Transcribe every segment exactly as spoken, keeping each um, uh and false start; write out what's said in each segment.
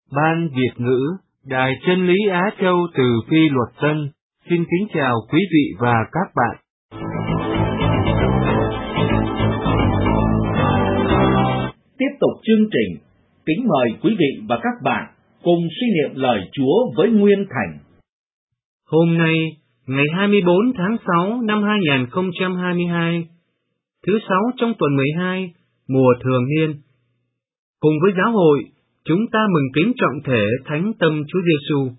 Ban Việt ngữ, Đài Chân lý Á Châu từ Phi Luật Tân, xin kính chào quý vị và các bạn. Tiếp tục chương trình, kính mời quý vị và các bạn cùng suy niệm lời Chúa với Nguyên Thành. Hôm nay, ngày hai mươi bốn tháng sáu năm hai nghìn không trăm hai mươi hai, thứ sáu trong tuần mười hai, mùa thường niên, cùng với giáo hội, chúng ta mừng kính trọng thể Thánh Tâm Chúa Giêsu.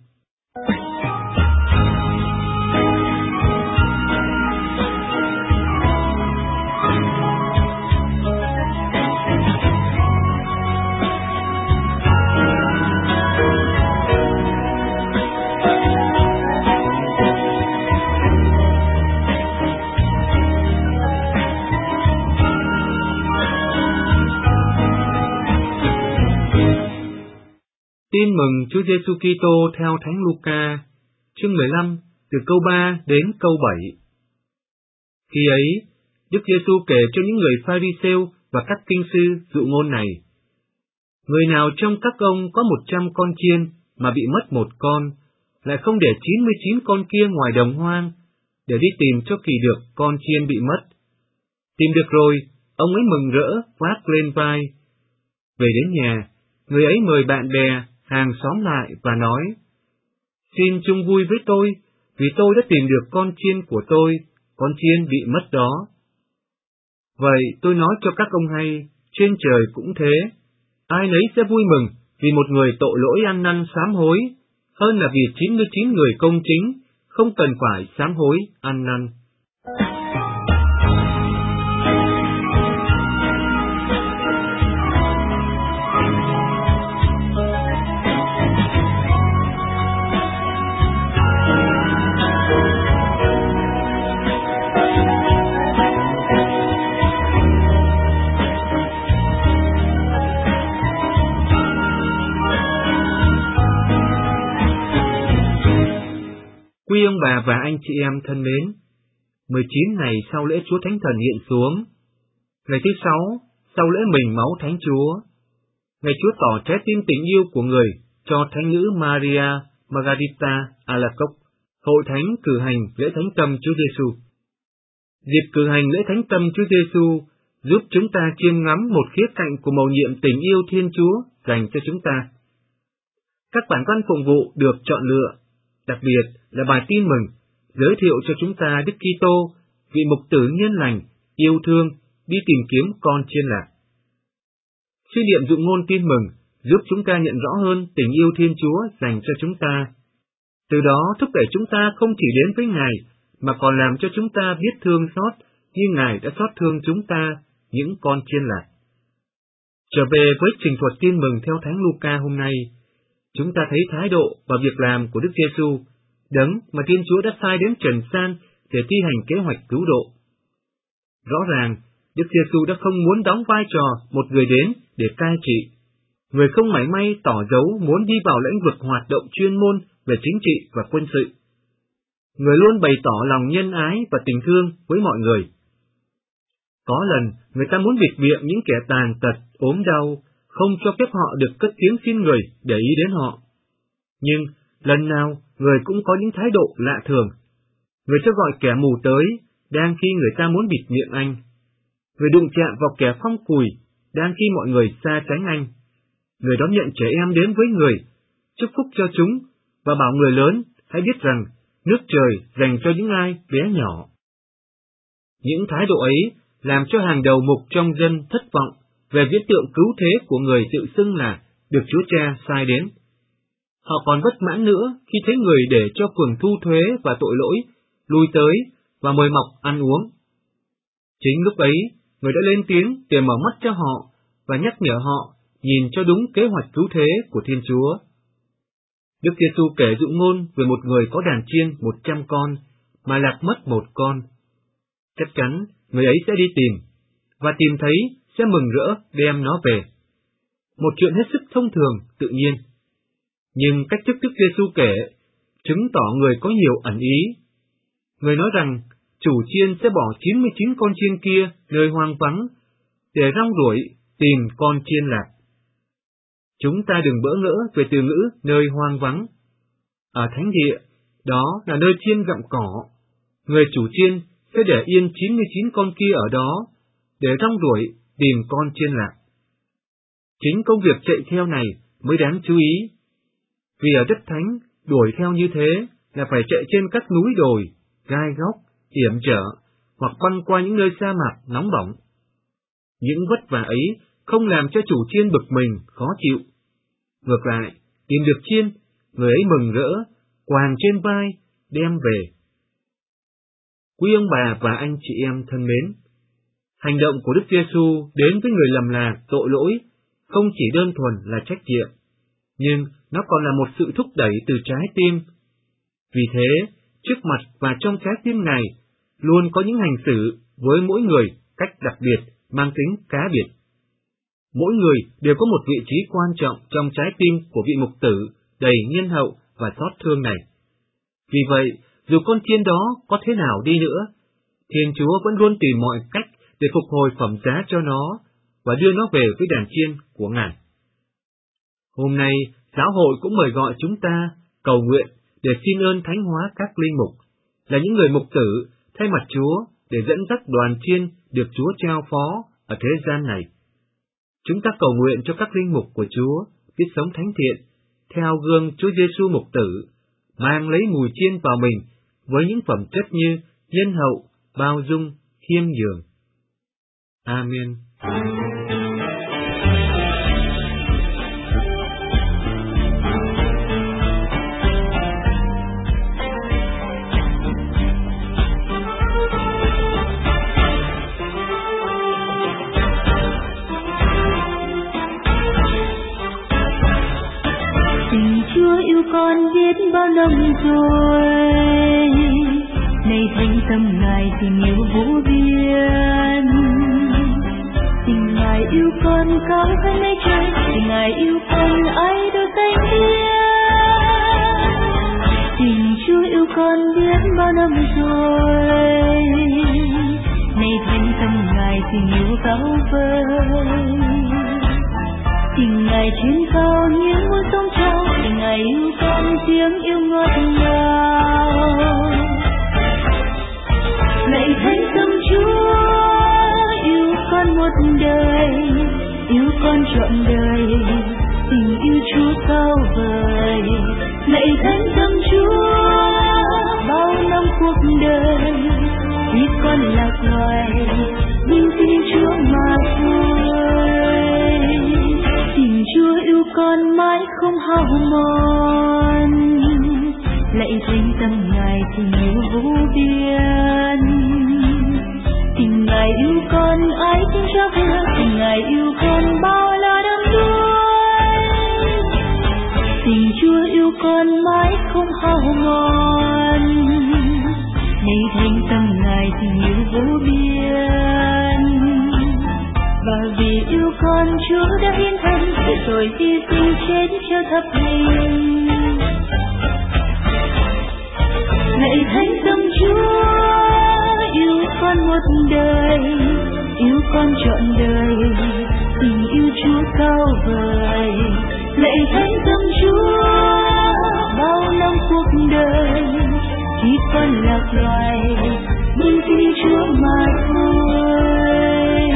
Tin mừng Chúa Giêsu Kitô theo Thánh Luca, chương mười lăm, từ câu ba đến câu bảy. Khi ấy, Đức Giêsu kể cho những người Pha-ri-sêu và các kinh sư dụ ngôn này: Người nào trong các ông có một trăm con chiên mà bị mất một con, lại không để chín mươi chín con kia ngoài đồng hoang, để đi tìm cho kỳ được con chiên bị mất. Tìm được rồi, ông ấy mừng rỡ vác lên vai. Về đến nhà, người ấy mời bạn bè, hàng xóm lại và nói: Xin chung vui với tôi, vì tôi đã tìm được con chiên của tôi, con chiên bị mất đó. Vậy tôi nói cho các ông hay, trên trời cũng thế, ai nấy sẽ vui mừng vì một người tội lỗi ăn năn sám hối, hơn là vì chín mươi chín người công chính, không cần phải sám hối ăn năn. Quý ông bà và anh chị em thân mến, mười chín ngày sau lễ Chúa Thánh Thần hiện xuống, ngày thứ sáu sau lễ mình máu Thánh Chúa, ngày Chúa tỏ trái tim tình yêu của người cho Thánh nữ Maria Margarita Alacoque, hội thánh cử hành lễ Thánh Tâm Chúa Giêsu. Dịp cử hành lễ Thánh Tâm Chúa Giêsu giúp chúng ta chiêm ngắm một khía cạnh của mầu nhiệm tình yêu Thiên Chúa dành cho chúng ta. Các bản văn phụng vụ được chọn lựa, đặc biệt là bài tin mừng, giới thiệu cho chúng ta Đức Kitô, vị mục tử nhân lành, yêu thương, đi tìm kiếm con chiên lạc. Suy niệm dụ ngôn tin mừng giúp chúng ta nhận rõ hơn tình yêu Thiên Chúa dành cho chúng ta. Từ đó thúc đẩy chúng ta không chỉ đến với Ngài, mà còn làm cho chúng ta biết thương xót như Ngài đã xót thương chúng ta, những con chiên lạc. Trở về với trình thuật tin mừng theo Thánh Luca hôm nay, chúng ta thấy thái độ và việc làm của Đức Giêsu, đấng mà Thiên Chúa đã sai đến trần gian để thi hành kế hoạch cứu độ. Rõ ràng, Đức Giêsu đã không muốn đóng vai trò một người đến để cai trị, người không mảy may tỏ dấu muốn đi vào lĩnh vực hoạt động chuyên môn về chính trị và quân sự. Người luôn bày tỏ lòng nhân ái và tình thương với mọi người. Có lần, người ta muốn bịt miệng những kẻ tàn tật, ốm đau, không cho phép họ được cất tiếng xin người để ý đến họ. Nhưng, lần nào, người cũng có những thái độ lạ thường. Người cho gọi kẻ mù tới, đang khi người ta muốn bịt miệng anh. Người đụng chạm vào kẻ phong cùi, đang khi mọi người xa tránh anh. Người đón nhận trẻ em đến với người, chúc phúc cho chúng, và bảo người lớn hãy biết rằng nước trời dành cho những ai bé nhỏ. Những thái độ ấy làm cho hàng đầu mục trong dân thất vọng về viễn tượng cứu thế của người tự xưng là được Chúa Cha sai đến. Họ còn bất mãn nữa khi thấy người để cho phường thu thuế và tội lỗi lui tới và mời mọc ăn uống. Chính lúc ấy, người đã lên tiếng để mở mắt cho họ và nhắc nhở họ nhìn cho đúng kế hoạch cứu thế của Thiên Chúa. Đức Giêsu kể dụ ngôn về một người có đàn chiên một trăm con mà lạc mất một con. Chắc chắn người ấy sẽ đi tìm, và tìm thấy sẽ mừng rỡ đem nó về. Một chuyện hết sức thông thường, tự nhiên. Nhưng cách thức Đức Giêsu kể chứng tỏ người có nhiều ẩn ý. Người nói rằng chủ chiên sẽ bỏ chín mươi chín con chiên kia nơi hoang vắng để rong ruổi tìm con chiên lạc. Chúng ta đừng bỡ ngỡ về từ ngữ nơi hoang vắng. Ở thánh địa, đó là nơi chiên gặm cỏ. Người chủ chiên sẽ để yên chín mươi chín con kia ở đó, để rong đuổi tìm con chiên lạc. Chính công việc chạy theo này mới đáng chú ý. Vì ở đất thánh, đuổi theo như thế là phải chạy trên các núi đồi, gai góc, hiểm trở, hoặc băng qua những nơi sa mạc nóng bỏng. Những vất vả ấy không làm cho chủ chiên bực mình, khó chịu. Ngược lại, tìm được chiên, người ấy mừng rỡ, quàng trên vai, đem về. Quý ông bà và anh chị em thân mến, hành động của Đức Giêsu đến với người lầm lạc tội lỗi không chỉ đơn thuần là trách nhiệm, nhưng nó còn là một sự thúc đẩy từ trái tim. Vì thế, trước mặt và trong trái tim Ngài luôn có những hành xử với mỗi người cách đặc biệt, mang tính cá biệt. Mỗi người đều có một vị trí quan trọng trong trái tim của vị mục tử đầy nhân hậu và xót thương này. Vì vậy, dù con chiên đó có thế nào đi nữa, Thiên Chúa vẫn luôn tìm mọi cách để phục hồi phẩm giá cho nó và đưa nó về với đàn chiên của Ngài. Hôm nay, giáo hội cũng mời gọi chúng ta cầu nguyện để xin ơn thánh hóa các linh mục, là những người mục tử thay mặt Chúa để dẫn dắt đoàn chiên được Chúa trao phó ở thế gian này. Chúng ta cầu nguyện cho các linh mục của Chúa biết sống thánh thiện, theo gương Chúa Giêsu mục tử, mang lấy mùi chiên vào mình với những phẩm chất như nhân hậu, bao dung, khiêm nhường. Amen. Tình Chúa yêu con biết bao năm rồi, nay thánh tâm Ngài tình yêu vô biên. Tình Ngài yêu con cao hơn mây trời, tình Ngài yêu con ai đâu danh biên. Tình Chúa yêu con biết bao năm rồi, nay thánh tâm Ngài tình yêu cao vời. Tình Ngài trên cao như muôn sông trào, tình Ngài yêu con tiếng yêu ngọt ngào. Lạy thánh tâm Chúa yêu con một đời, yêu con trọn đời, tình yêu Chúa cao vời. Lạy thánh tâm Chúa bao năm cuộc đời, khi con lạc loài nhưng tin Chúa mà thôi. Tình Chúa yêu con mãi không hao mòn, lạy thánh tâm Ngài tình yêu vô biên. Tình Ngài yêu con ai cũng cho vừa, tình Ngài yêu con bao la đắm đuối. Tình Chúa yêu con mãi không hao mòn, lạy thánh tâm Ngài tình yêu vô biên. Và vì yêu con Chúa đã hiến thân, để rồi hy sinh chết cho thập hình. Lạy thánh tâm Chúa yêu con một đời, yêu con trọn đời, tình yêu Chúa cao vời. Lạy thánh tâm Chúa bao năm cuộc đời, khi con lạc loài nhưng tin Chúa mà thôi.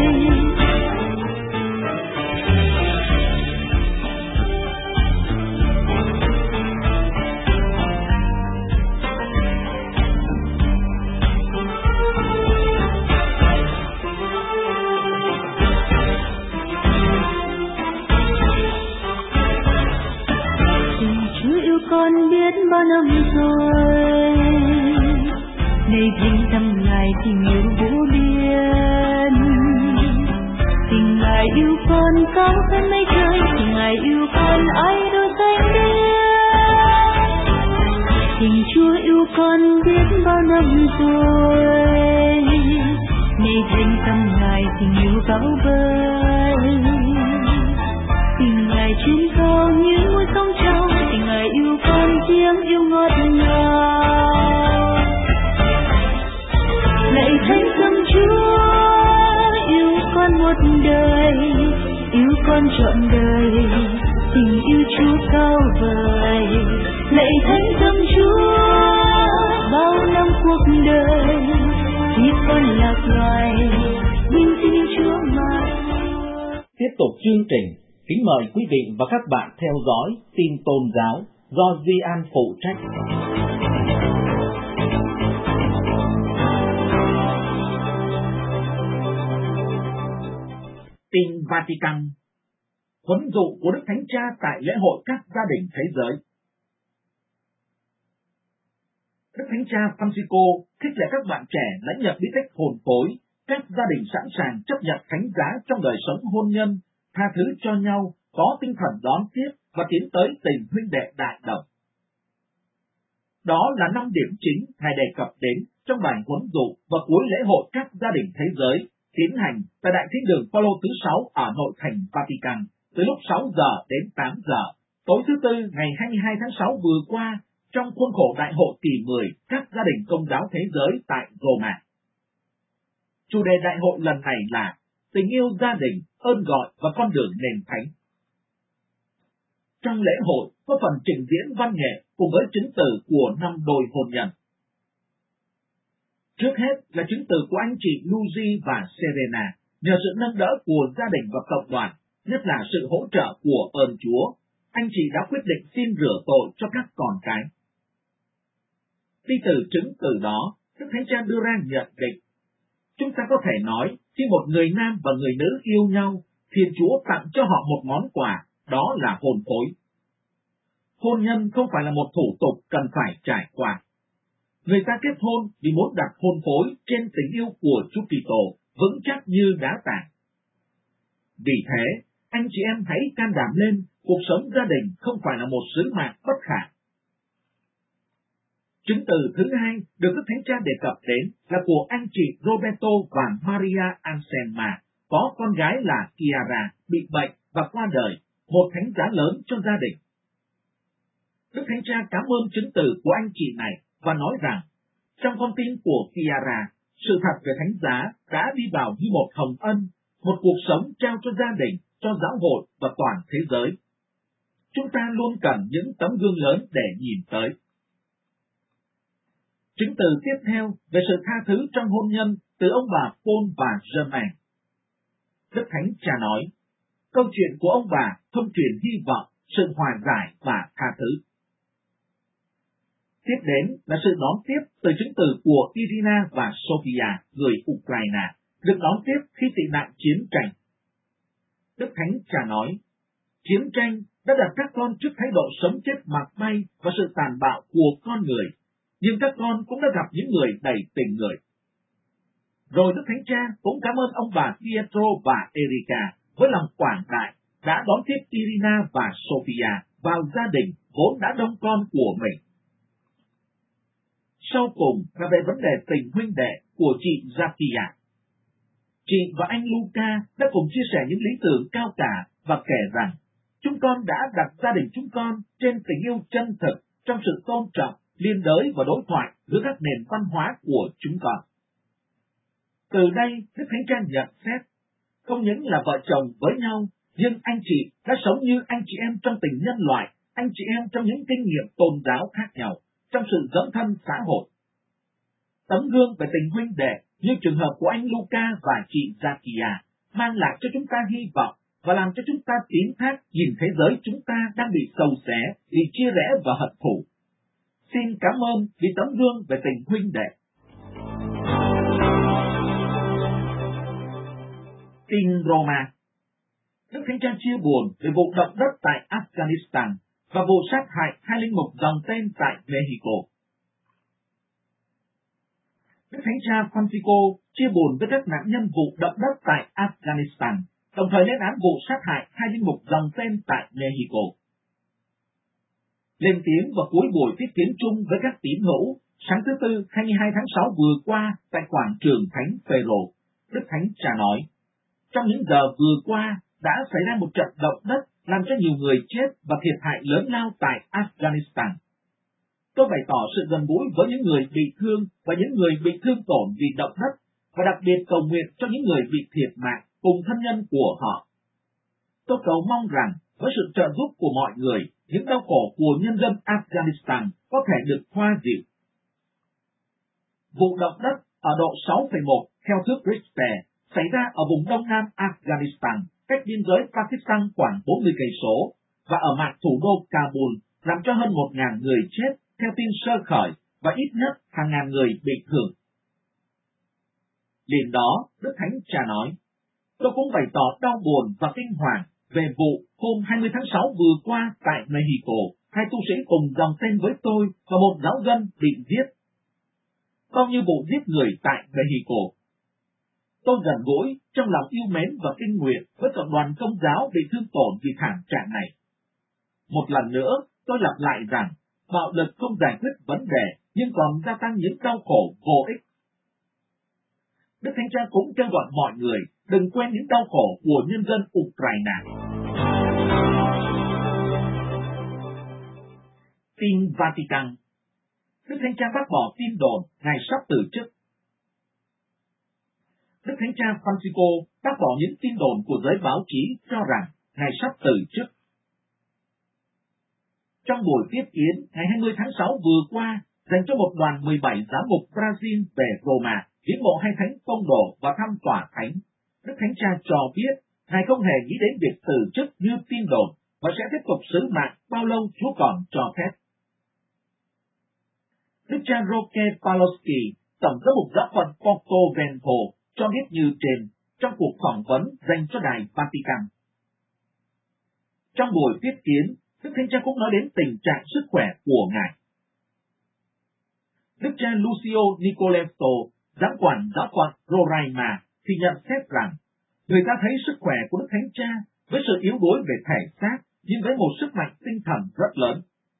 Con biết bao năm rồi, nay thánh tâm Ngài tình yêu vô biên. Tình Ngài yêu con cao hơn mây trời, tình Ngài yêu con ai đâu danh biên. Tình Chúa yêu con biết bao năm rồi, nay thánh tâm Ngài tình yêu cao vời. Tình Ngài trên cao như muôn sông trào, tình Ngài yêu con tiếng yêu ngọt ngào. Lạy thánh tâm Chúa yêu con một đời, yêu con trọn đời, tình Chúa cao vời, lạy thánh tâm Chúa, bao năm cuộc đời khi con lạc loài, nhưng xin Chúa mà. Tiếp tục chương trình, kính mời quý vị và các bạn theo dõi tin tôn giáo do Di An phụ trách. Tin Vatican. Huấn dụ của Đức Thánh Cha tại lễ hội các gia đình thế giới. Đức Thánh Cha Francisco khích lệ các bạn trẻ lãnh nhận bí tích hồn phối, các gia đình sẵn sàng chấp nhận thánh giá trong đời sống hôn nhân, tha thứ cho nhau, có tinh thần đón tiếp và tiến tới tình huynh đệ đại đồng. Đó là năm điểm chính Ngài đề cập đến trong bài huấn dụ và cuối lễ hội các gia đình thế giới tiến hành tại Đại Thiên đường Phaolô thứ sáu ở nội thành Vatican từ lúc sáu giờ đến tám giờ tối thứ Tư ngày hai mươi hai tháng sáu vừa qua trong khuôn khổ Đại hội kỳ mười các gia đình Công giáo thế giới tại Roma. Chủ đề đại hội lần này là tình yêu gia đình, ơn gọi và con đường nền thánh. Trong lễ hội có phần trình diễn văn nghệ cùng với chứng từ của năm đôi hôn nhân. Trước hết là chứng từ của anh chị Luigi và Serena, nhờ sự nâng đỡ của gia đình và cộng đoàn, nhất là sự hỗ trợ của ơn Chúa, anh chị đã quyết định xin rửa tội cho các con cái. Đi từ chứng từ đó, Đức Thánh Cha đưa ra nhận định. Chúng ta có thể nói, khi một người nam và người nữ yêu nhau, Thiên Chúa tặng cho họ một món quà, đó là hôn phối. Hôn nhân không phải là một thủ tục cần phải trải qua. Người ta kết hôn vì muốn đặt hôn phối trên tình yêu của Chúa Kitô vững chắc như đá tảng. Vì thế, anh chị em hãy can đảm lên, cuộc sống gia đình không phải là một sứ mạng bất khả. Chứng từ thứ hai được Đức Thánh Cha đề cập đến là của anh chị Roberto và Maria Anselma, có con gái là Chiara bị bệnh và qua đời, một thánh giá lớn cho gia đình. Đức Thánh Cha cảm ơn chứng từ của anh chị này và nói rằng, trong con tin của Chiara, sự thật về thánh giá đã đi vào như một hồng ân, một cuộc sống trao cho gia đình, cho giáo hội và toàn thế giới. Chúng ta luôn cần những tấm gương lớn để nhìn tới. Chứng từ tiếp theo về sự tha thứ trong hôn nhân từ ông bà Paul và Germain. Đức Thánh Cha nói, câu chuyện của ông bà thông truyền hy vọng, sự hòa giải và tha thứ. Tiếp đến là sự đón tiếp từ chứng từ của Irina và Sofia, người Ukraine, được đón tiếp khi tị nạn chiến tranh. Đức Thánh Cha nói, chiến tranh đã đặt các con trước thái độ sống chết mặc bay và sự tàn bạo của con người, nhưng các con cũng đã gặp những người đầy tình người. Rồi Đức Thánh Cha cũng cảm ơn ông bà Pietro và Erika với lòng quảng đại đã đón tiếp Irina và Sofia vào gia đình vốn đã đông con của mình. Sau cùng là về vấn đề tình huynh đệ của chị Zakia. Chị và anh Luca đã cùng chia sẻ những lý tưởng cao cả và kể rằng chúng con đã đặt gia đình chúng con trên tình yêu chân thực trong sự tôn trọng, liên đới và đối thoại giữa các nền văn hóa của chúng con. Từ đây, Đức Thánh Cha nhận xét, không những là vợ chồng với nhau, nhưng anh chị đã sống như anh chị em trong tình nhân loại, anh chị em trong những kinh nghiệm tôn giáo khác nhau, trong sự dấn thân xã hội. Tấm gương về tình huynh đệ như trường hợp của anh Luca và chị Zakia mang lại cho chúng ta hy vọng và làm cho chúng ta tiến thác nhìn thế giới chúng ta đang bị xâu xé vì chia rẽ và hận thù. Xin cảm ơn vì tấm gương về tình huynh đệ. Tin Roma. Đức Thánh Cha chia buồn về vụ động đất tại Afghanistan và vụ sát hại hai linh mục dòng tên tại Mexico. Đức Thánh Cha Francisco chia buồn với các nạn nhân vụ động đất tại Afghanistan, đồng thời lên án vụ sát hại hai linh mục dòng tên tại Mexico. Lên tiếng vào cuối buổi tiếp kiến chung với các tín hữu, sáng thứ Tư hai mươi hai tháng sáu vừa qua tại quảng trường Thánh Phêrô, Đức Thánh Cha nói, trong những giờ vừa qua đã xảy ra một trận động đất làm cho nhiều người chết và thiệt hại lớn lao tại Afghanistan. Tôi bày tỏ sự gần gũi với những người bị thương và những người bị thương tổn vì động đất, và đặc biệt cầu nguyện cho những người bị thiệt mạng cùng thân nhân của họ. Tôi cầu mong rằng với sự trợ giúp của mọi người, những đau khổ của nhân dân Afghanistan có thể được xoa dịu. Vụ động đất ở độ sáu phẩy một theo thước Richter xảy ra ở vùng đông nam Afghanistan, cách biên giới Pakistan khoảng bốn mươi cây số, và ở mạn thủ đô Kabul, làm cho hơn một nghìn người chết theo tin sơ khởi và ít nhất hàng ngàn người bị thương. Liền đó, Đức Thánh Cha nói, tôi cũng bày tỏ đau buồn và kinh hoàng về vụ hôm hai mươi tháng sáu vừa qua tại Mexico, hai tu sĩ cùng dòng tên với tôi và một giáo dân bị giết. Bao nhiêu vụ giết người tại Mexico. Tôi gần gũi trong lòng yêu mến và kinh nguyện với cộng đoàn Công giáo bị thương tổn vì thảm trạng này. Một lần nữa, tôi lặp lại rằng, bạo lực không giải quyết vấn đề, nhưng còn gia tăng những đau khổ vô ích. Đức Thánh Cha cũng kêu gọi mọi người đừng quên những đau khổ của nhân dân Ukraine. Tin Vatican. Đức Thánh Cha bác bỏ tin đồn Ngài sắp từ chức. Đức Thánh Cha Francisco bác bỏ những tin đồn của giới báo chí cho rằng Ngài sắp từ chức. Trong buổi tiếp kiến ngày hai mươi tháng sáu vừa qua, dành cho một đoàn mười bảy giám mục Brazil về Roma, viếng mộ hai thánh tông đồ và thăm tòa thánh, Đức Thánh Cha cho biết Ngài không hề nghĩ đến việc từ chức như tin đồn và sẽ tiếp tục sứ mạng bao lâu Chúa còn cho phép. Đức cha Roque Pawlowski, tổng giám mục giáo phận Porto Vento, cho biết như trên trong cuộc phỏng vấn dành cho đài Vatican. Trong buổi tiếp kiến, Đức Thánh Cha cũng nói đến tình trạng sức khỏe của Ngài. Đức cha Lucio Nicoleto, giám quản giáo phận Roraima, thì nhận xét rằng người ta thấy sức khỏe của Đức Thánh Cha với sự yếu đuối về thể xác nhưng với một sức mạnh tinh thần rất lớn.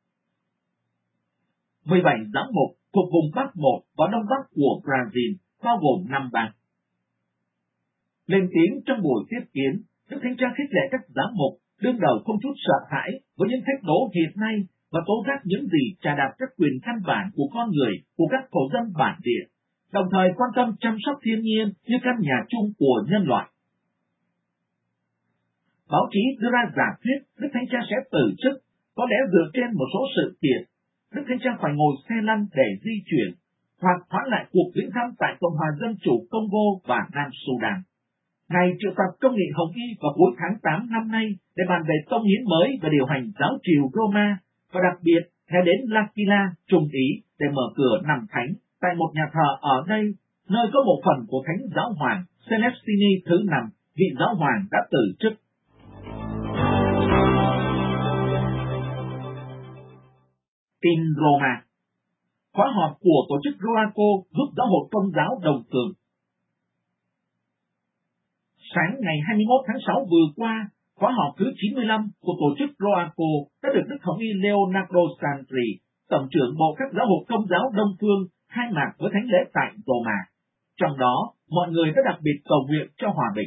mười bảy giám mục thuộc vùng Bắc một và Đông Bắc của Brazil, bao gồm năm bang. Lên tiếng trong buổi tiếp kiến, Đức Thánh Cha khích lệ các giám mục đương đầu không chút sợ hãi với những thách đố hiện nay và tố giác những gì trà đạp các quyền căn bản của con người, của các thổ dân bản địa, đồng thời quan tâm chăm sóc thiên nhiên như căn nhà chung của nhân loại. Báo chí đưa ra giả thuyết Đức Thánh Cha sẽ từ chức, có lẽ dựa trên một số sự kiện. Đức Thánh Cha phải ngồi xe lăn để di chuyển, hoặc hoãn lại cuộc viếng thăm tại Cộng hòa Dân chủ Congo và Nam Sudan. Ngài triệu tập công nghị Hồng Y vào cuối tháng tám năm nay để bàn về tông hiến mới và điều hành giáo triều Roma, và đặc biệt Ngài đến L'Aquila, Trung Ý để mở cửa nằm thánh tại một nhà thờ ở đây, nơi có một phần của Thánh Giáo Hoàng Celestini thứ năm, vị giáo hoàng đã từ chức. Tin Roma. Khóa họp của tổ chức Roaco giúp giáo hội Công giáo đồng cường. Sáng ngày hai mươi mốt tháng sáu vừa qua, khóa họp thứ chín mươi lăm của tổ chức Roaco đã được Đức Hồng Y Leonardo Sandri, Tổng trưởng Bộ các giáo hội Công giáo Đông Phương, khai mạc với thánh lễ tại Roma. Trong đó, mọi người đã đặc biệt cầu nguyện cho hòa bình.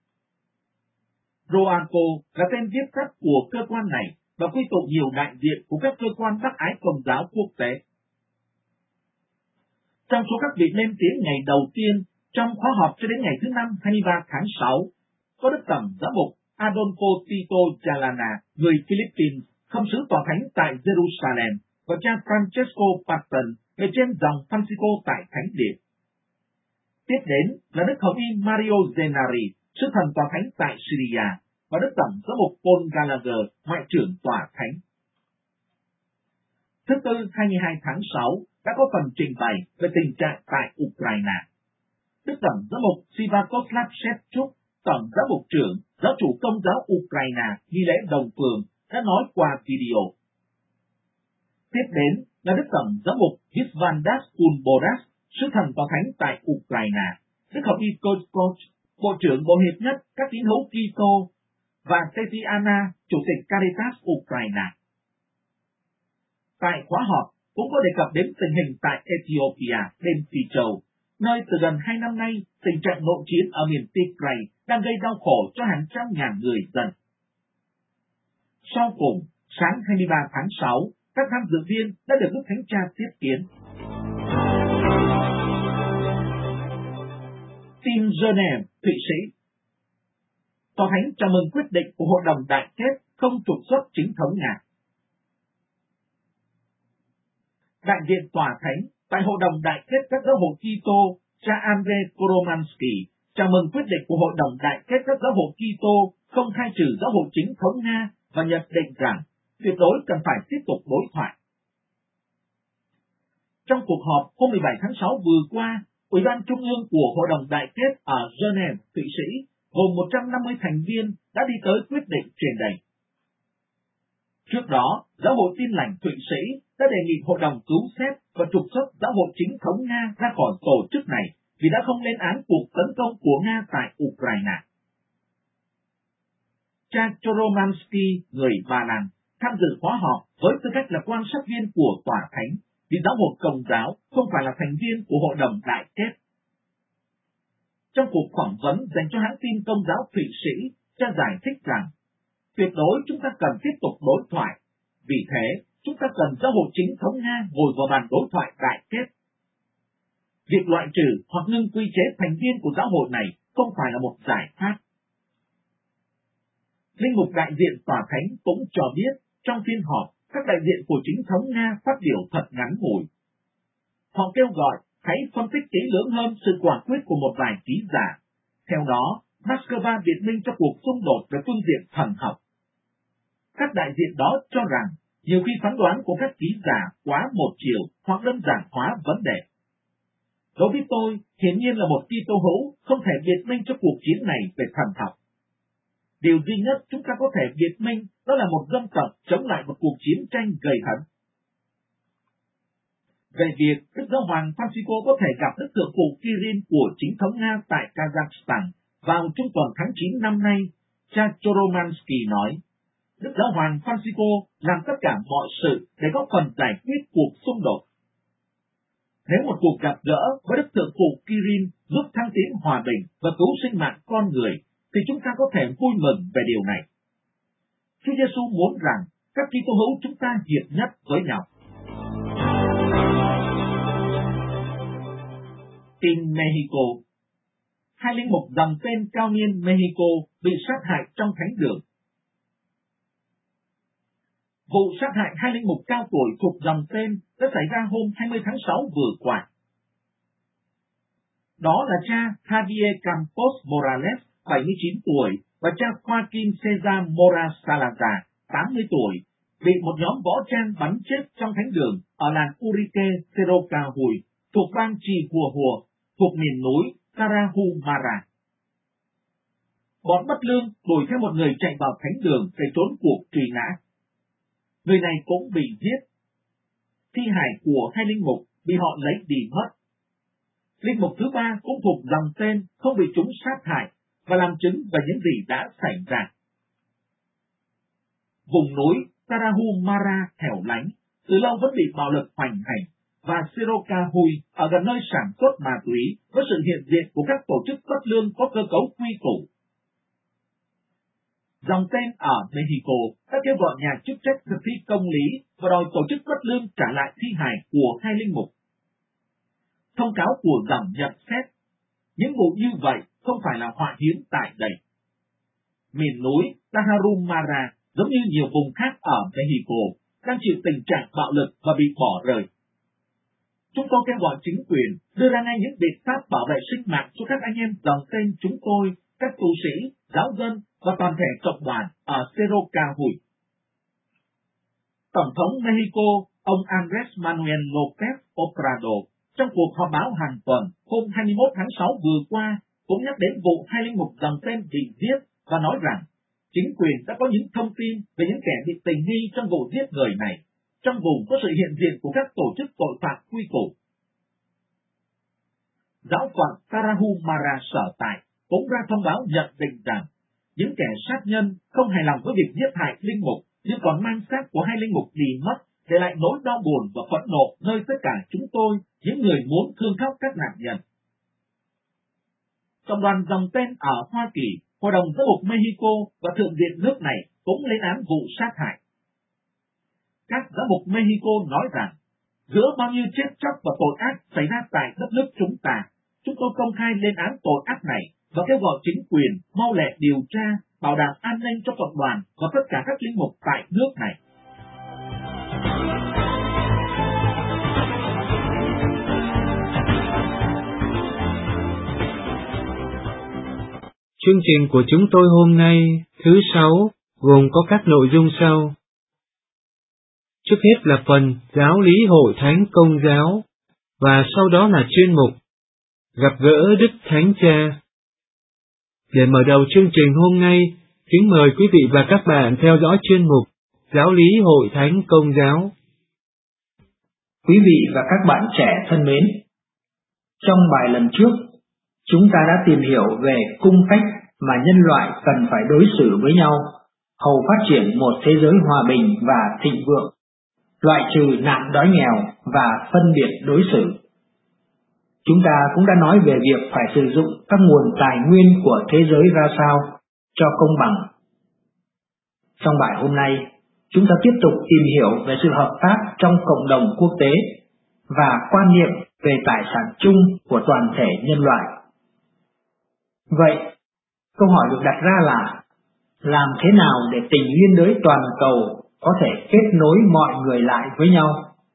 Roaco là tên viết tắt của cơ quan này và quy tụ nhiều đại diện của các cơ quan bác ái Công giáo quốc tế. Trong số các vị lên tiếng ngày đầu tiên trong khóa họp cho đến ngày thứ năm hai mươi ba tháng sáu, có Đức Tổng Giám mục Adolfo Tito Jalana, người Philippines, khâm sứ tòa thánh tại Jerusalem, và cha Francesco Patton, người trên dòng Francisco tại Thánh Điện. Tiếp đến là Đức Hồng Y Mario Zenari, sứ thần tòa thánh tại Syria, và Đức Tổng Giám mục Paul Gallagher, ngoại trưởng tòa thánh. Thứ Tư hai mươi hai tháng sáu đã có phần trình bày về tình trạng tại Ukraine. Đức Tổng Giám mục Sviatoslav Shevchuk, Tổng Giám mục trưởng Giáo chủ Công giáo Ukraine nghi lễ đồng phường, đã nói qua video. Tiếp đến là Đức Tổng Giám mục Visvaldas Kulboras, sứ thần tòa thánh tại Ukraine, Đức Hồng Y Koch, Bộ trưởng Bộ Hiệp nhất các tín hữu Kitô, và Tetiana, Chủ tịch Caritas Ukraine. Tại khóa họp cũng có đề cập đến tình hình tại Ethiopia bên Phi Châu, nơi từ gần hai năm nay tình trạng nội chiến ở miền Tigray đang gây đau khổ cho hàng trăm ngàn người dân. Sau cùng, sáng hai mươi ba tháng sáu, các tham dự viên đã được Đức Thánh Cha tiếp kiến. Tin Geneva, Thụy Sĩ. Tòa Thánh chào mừng quyết định của Hội đồng Đại kết không trục xuất chính thống Nga. Đại diện Tòa Thánh tại Hội đồng Đại kết các giáo hội Kitô, cha Andrei Koromansky chào mừng quyết định của Hội đồng Đại kết các giáo hội Kitô không khai trừ giáo hội chính thống Nga và nhận định rằng tuyệt đối cần phải tiếp tục đối thoại. Trong cuộc họp hôm mười bảy tháng sáu vừa qua, Ủy ban Trung ương của Hội đồng Đại kết ở Geneva, Thụy Sĩ, gồm một trăm năm mươi thành viên đã đi tới quyết định trên đây. Trước đó, Giáo hội Tin lành Thụy Sĩ đã đề nghị Hội đồng cứu xét và trục xuất giáo hội chính thống Nga ra khỏi tổ chức này vì đã không lên án cuộc tấn công của Nga tại Ukraine. Cha Choromansky, người Ba Lan, tham dự khóa họp với tư cách là quan sát viên của Tòa Thánh, vì giáo hội Công giáo không phải là thành viên của Hội đồng Đại kết. Trong cuộc phỏng vấn dành cho hãng tin Công giáo Thụy Sĩ, cha giải thích rằng, tuyệt đối chúng ta cần tiếp tục đối thoại, vì thế chúng ta cần giáo hội chính thống Nga ngồi vào bàn đối thoại đại kết. Việc loại trừ hoặc ngưng quy chế thành viên của giáo hội này không phải là một giải pháp. Linh mục đại diện Tòa Thánh cũng cho biết trong phiên họp, các đại diện của chính thống Nga phát biểu thật ngắn ngủi. Họ kêu gọi hãy phân tích kỹ lưỡng hơn sự quả quyết của một vài ký giả. Theo đó, Moscow biện minh cho cuộc xung đột về phương diện thần học. Các đại diện đó cho rằng nhiều khi phán đoán của các ký giả quá một chiều hoặc đơn giản hóa vấn đề. Đối với tôi, hiển nhiên là một Kitô hữu không thể biện minh cho cuộc chiến này về thần học. Điều duy nhất chúng ta có thể biện minh đó là một dân tộc chống lại một cuộc chiến tranh gay hấn. Về việc Đức Giáo hoàng Francisco có thể gặp Đức Thượng phụ Kirill của chính thống Nga tại Kazakhstan vào trung tuần tháng chín năm nay, cha Choromansky nói, Đức Giáo hoàng Francisco làm tất cả mọi sự để góp phần giải quyết cuộc xung đột. Nếu một cuộc gặp gỡ với Đức Thượng phụ Kirill giúp thăng tiến hòa bình và cứu sinh mạng con người, thì chúng ta có thể vui mừng về điều này. Chúa Giêsu muốn rằng các Kitô hữu chúng ta hiệp nhất với nhau. Tin Mexico. Hai linh mục dòng tên cao niên Mexico bị sát hại trong thánh đường. Vụ sát hại hai linh mục cao tuổi thuộc dòng tên đã xảy ra hôm hai mươi tháng sáu vừa qua. Đó là cha Javier Campos Morales, bảy mươi chín tuổi, và cha Joaquin Cesar Mora Salazar, tám mươi tuổi, bị một nhóm võ trang bắn chết trong thánh đường ở làng Urique Serocahui, thuộc bang Chihuahua, thuộc miền núi Tarahumara. Bọn bất lương đuổi theo một người chạy vào thánh đường để trốn cuộc truy nã. Người này cũng bị giết. Thi hài của hai linh mục bị họ lấy đi mất. Linh mục thứ ba cũng thuộc dòng tên không bị chúng sát hại và làm chứng về những gì đã xảy ra. Vùng núi Tarahumara hẻo lánh từ lâu vẫn bị bạo lực hoành hành, và Serocahui ở gần nơi sản xuất ma túy với sự hiện diện của các tổ chức bất lương có cơ cấu quy củ. Dòng tên ở Mexico đã kêu gọi nhà chức trách thực thi công lý và đòi tổ chức bất lương trả lại thi hài của hai linh mục. Thông cáo của dòng nhận xét, những vụ như vậy không phải là họa hiếm tại đây. Miền núi Tarahumara, giống như nhiều vùng khác ở Mexico, đang chịu tình trạng bạo lực và bị bỏ rơi. Chúng tôi kêu gọi chính quyền đưa ra ngay những biện pháp bảo vệ sinh mạng cho các anh em dòng tên chúng tôi, các tu sĩ, giáo dân và toàn thể cộng đoàn ở Serocahui. Tổng thống Mexico, ông Andrés Manuel López Obrador, trong cuộc họp báo hàng tuần hôm hai mươi mốt tháng sáu vừa qua, cũng nhắc đến vụ hai linh mục dòng tên bị giết và nói rằng chính quyền đã có những thông tin về những kẻ bị tình nghi trong vụ giết người này, trong vùng có sự hiện diện của các tổ chức tội phạm quy củ. Giáo phận Tarahumara sở tại cũng ra thông báo nhận định rằng những kẻ sát nhân không hài lòng với việc giết hại linh mục, nhưng còn mang xác của hai linh mục đi mất, để lại nỗi đau buồn và phẫn nộ nơi tất cả chúng tôi, những người muốn thương khóc các nạn nhân. Cộng đoàn dòng tên ở Hoa Kỳ, Hội đồng Giáo mục Mexico và Thượng viện nước này cũng lên án vụ sát hại. Các giáo mục Mexico nói rằng, giữa bao nhiêu chết chóc và tội ác xảy ra tại đất nước chúng ta, chúng tôi công khai lên án tội ác này và kêu gọi chính quyền mau lẹ điều tra bảo đảm an ninh cho cộng đoàn và tất cả các linh mục tại nước này. Chương trình của chúng tôi hôm nay, thứ sáu, gồm có các nội dung sau. Trước hết là phần giáo lý Hội Thánh Công giáo, và sau đó là chuyên mục Gặp gỡ Đức Thánh Cha. Để mở đầu chương trình hôm nay, kính mời quý vị và các bạn theo dõi chuyên mục Giáo lý Hội Thánh Công giáo. Quý vị và các bạn trẻ thân mến, trong bài lần trước, chúng ta đã tìm hiểu về cung cách mà nhân loại cần phải đối xử với nhau, hầu phát triển một thế giới hòa bình và thịnh vượng, loại trừ nạn đói nghèo và phân biệt đối xử. Chúng ta cũng đã nói về việc phải sử dụng các nguồn tài nguyên của thế giới ra sao cho công bằng. Trong bài hôm nay, chúng ta tiếp tục tìm hiểu về sự hợp tác trong cộng đồng quốc tế và quan niệm về tài sản chung của toàn thể nhân loại. Vậy, câu hỏi được đặt ra là, làm thế nào để tình liên đới toàn cầu có thể kết nối mọi người lại với nhau?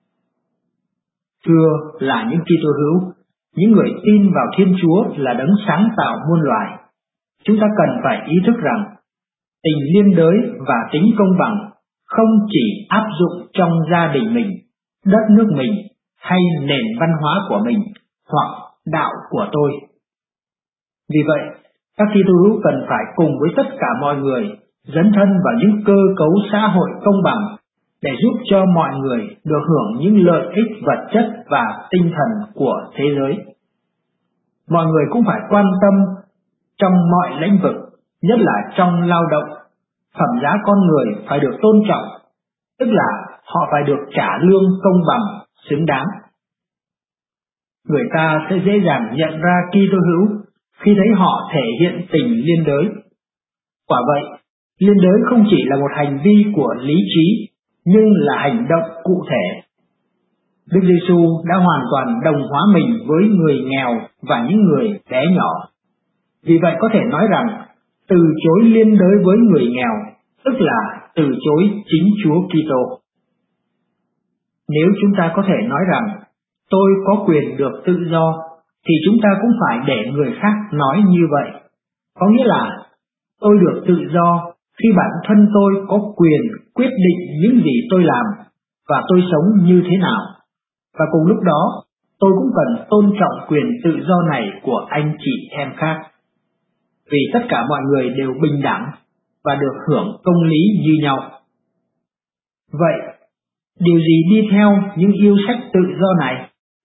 Thưa là những Kitô hữu, những người tin vào Thiên Chúa là đấng sáng tạo muôn loài, chúng ta cần phải ý thức rằng tình liên đới và tính công bằng không chỉ áp dụng trong gia đình mình, đất nước mình hay nền văn hóa của mình hoặc đạo của tôi. Vì vậy, các Kitô hữu cần phải cùng với tất cả mọi người dấn thân vào những cơ cấu xã hội công bằng để giúp cho mọi người được hưởng những lợi ích vật chất và tinh thần của thế giới. Mọi người cũng phải quan tâm trong mọi lĩnh vực, nhất là trong lao động, phẩm giá con người phải được tôn trọng, tức là họ phải được trả lương công bằng, xứng đáng. Người ta sẽ dễ dàng nhận ra Kitô hữu khi thấy họ thể hiện tình liên đới. Quả vậy, liên đới không chỉ là một hành vi của lý trí, nhưng là hành động cụ thể. Đức Giêsu đã hoàn toàn đồng hóa mình với người nghèo và những người bé nhỏ. Vì vậy có thể nói rằng, từ chối liên đới với người nghèo, tức là từ chối chính Chúa Kitô. Nếu chúng ta có thể nói rằng, tôi có quyền được tự do, thì chúng ta cũng phải để người khác nói như vậy. Có nghĩa là, tôi được tự do khi bản thân tôi có quyền quyết định những gì tôi làm và tôi sống như thế nào. Và cùng lúc đó, tôi cũng cần tôn trọng quyền tự do này của anh chị em khác. Vì tất cả mọi người đều bình đẳng và được hưởng công lý như nhau. Vậy, điều gì đi theo những yêu sách tự do này?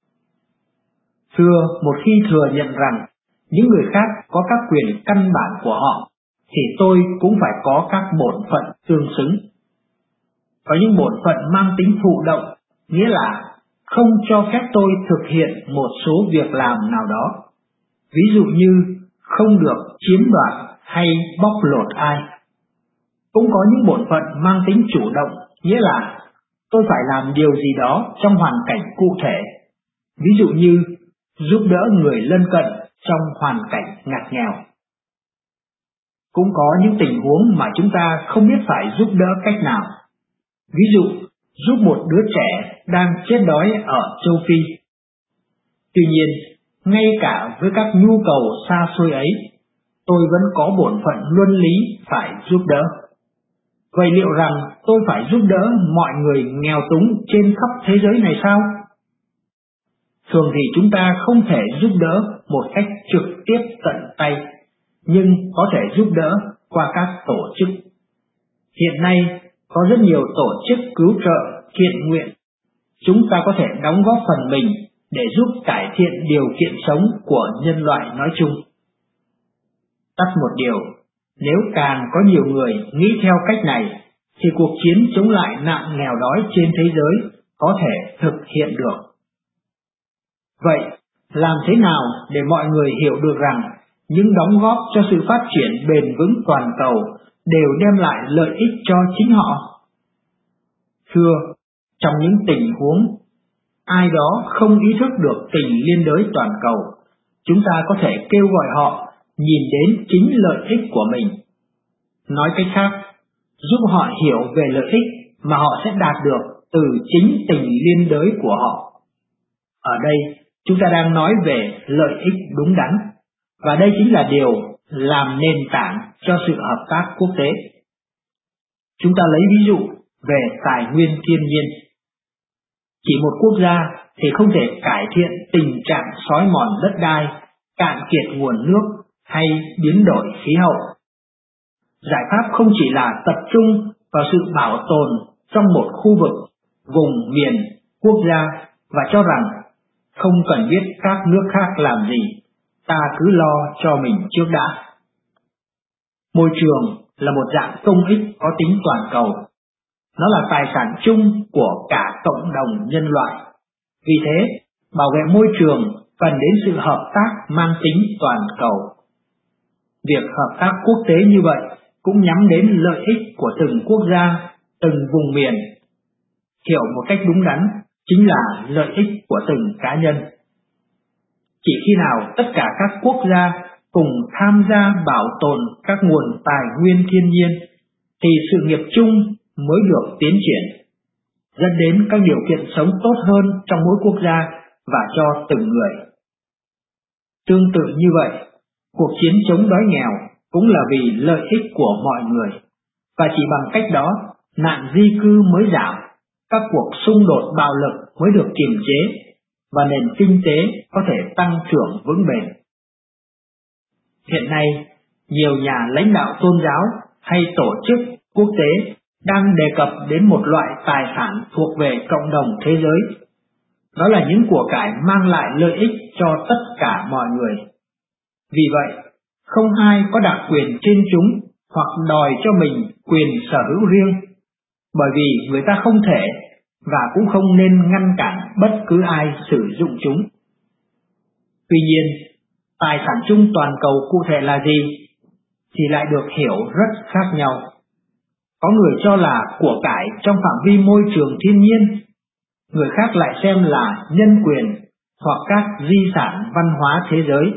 Thưa, một khi thừa nhận rằng những người khác có các quyền căn bản của họ, thì tôi cũng phải có các bổn phận tương xứng. Có những bổn phận mang tính thụ động, nghĩa là không cho phép tôi thực hiện một số việc làm nào đó. Ví dụ như không được chiếm đoạt hay bóc lột ai. Cũng có những bổn phận mang tính chủ động, nghĩa là tôi phải làm điều gì đó trong hoàn cảnh cụ thể. Ví dụ như giúp đỡ người lân cận trong hoàn cảnh ngặt nghèo. Cũng có những tình huống mà chúng ta không biết phải giúp đỡ cách nào. Ví dụ, giúp một đứa trẻ đang chết đói ở châu Phi. Tuy nhiên, ngay cả với các nhu cầu xa xôi ấy, tôi vẫn có bổn phận luân lý phải giúp đỡ. Vậy liệu rằng tôi phải giúp đỡ mọi người nghèo túng trên khắp thế giới này sao? Thường thì chúng ta không thể giúp đỡ một cách trực tiếp tận tay, nhưng có thể giúp đỡ qua các tổ chức. Hiện nay, có rất nhiều tổ chức cứu trợ, thiện nguyện. Chúng ta có thể đóng góp phần mình để giúp cải thiện điều kiện sống của nhân loại nói chung. Tắt một điều, nếu càng có nhiều người nghĩ theo cách này, thì cuộc chiến chống lại nạn nghèo đói trên thế giới có thể thực hiện được. Vậy, làm thế nào để mọi người hiểu được rằng những đóng góp cho sự phát triển bền vững toàn cầu đều đem lại lợi ích cho chính họ? Thưa, trong những tình huống ai đó không ý thức được tình liên đới toàn cầu, chúng ta có thể kêu gọi họ nhìn đến chính lợi ích của mình. Nói cách khác, giúp họ hiểu về lợi ích mà họ sẽ đạt được từ chính tình liên đới của họ. Ở đây, chúng ta đang nói về lợi ích đúng đắn, và đây chính là điều làm nền tảng cho sự hợp tác quốc tế. Chúng ta lấy ví dụ về tài nguyên thiên nhiên. Chỉ một quốc gia thì không thể cải thiện tình trạng xói mòn đất đai, cạn kiệt nguồn nước hay biến đổi khí hậu. Giải pháp không chỉ là tập trung vào sự bảo tồn trong một khu vực, vùng miền, quốc gia và cho rằng không cần biết các nước khác làm gì, ta cứ lo cho mình trước đã. Môi trường là một dạng công ích có tính toàn cầu. Nó là tài sản chung của cả cộng đồng nhân loại. Vì thế, bảo vệ môi trường cần đến sự hợp tác mang tính toàn cầu. Việc hợp tác quốc tế như vậy cũng nhắm đến lợi ích của từng quốc gia, từng vùng miền. Hiểu một cách đúng đắn chính là lợi ích của từng cá nhân. Chỉ khi nào tất cả các quốc gia cùng tham gia bảo tồn các nguồn tài nguyên thiên nhiên thì sự nghiệp chung mới được tiến triển, dẫn đến các điều kiện sống tốt hơn trong mỗi quốc gia và cho từng người. Tương tự như vậy, cuộc chiến chống đói nghèo cũng là vì lợi ích của mọi người, và chỉ bằng cách đó nạn di cư mới giảm, các cuộc xung đột bạo lực mới được kiềm chế và nền kinh tế có thể tăng trưởng vững bền. Hiện nay, nhiều nhà lãnh đạo tôn giáo hay tổ chức quốc tế đang đề cập đến một loại tài sản thuộc về cộng đồng thế giới. Đó là những của cải mang lại lợi ích cho tất cả mọi người. Vì vậy, không ai có đặc quyền trên chúng hoặc đòi cho mình quyền sở hữu riêng, bởi vì người ta không thể và cũng không nên ngăn cản bất cứ ai sử dụng chúng. Tuy nhiên, tài sản chung toàn cầu cụ thể là gì thì lại được hiểu rất khác nhau. Có người cho là của cải trong phạm vi môi trường thiên nhiên, người khác lại xem là nhân quyền hoặc các di sản văn hóa thế giới.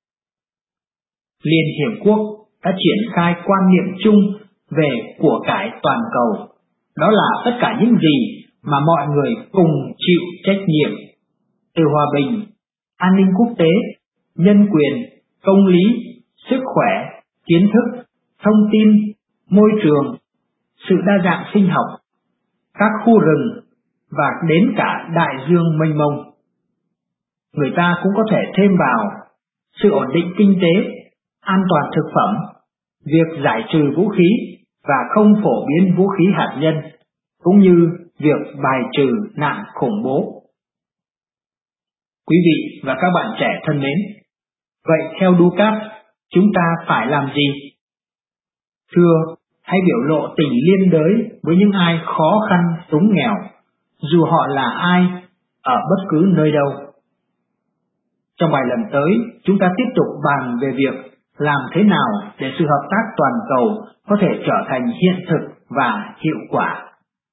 Liên Hiệp Quốc đã triển khai quan niệm chung về của cải toàn cầu, đó là tất cả những gì mà mọi người cùng chịu trách nhiệm, từ hòa bình, an ninh quốc tế, nhân quyền, công lý, sức khỏe, kiến thức, thông tin, môi trường, sự đa dạng sinh học, các khu rừng và đến cả đại dương mênh mông. Người ta cũng có thể thêm vào sự ổn định kinh tế, an toàn thực phẩm, việc giải trừ vũ khí và không phổ biến vũ khí hạt nhân, cũng như việc bài trừ nạn khủng bố. Quý vị và các bạn trẻ thân mến, vậy theo Dukas, chúng ta phải làm gì? Thưa, hãy biểu lộ tình liên đới với những ai khó khăn túng nghèo, dù họ là ai, ở bất cứ nơi đâu. Trong bài lần tới, chúng ta tiếp tục bàn về việc làm thế nào để sự hợp tác toàn cầu có thể trở thành hiện thực và hiệu quả.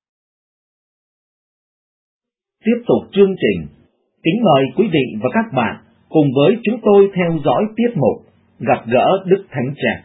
Tiếp tục chương trình, kính mời quý vị và các bạn cùng với chúng tôi theo dõi tiết mục Gặp gỡ Đức Thánh Cha.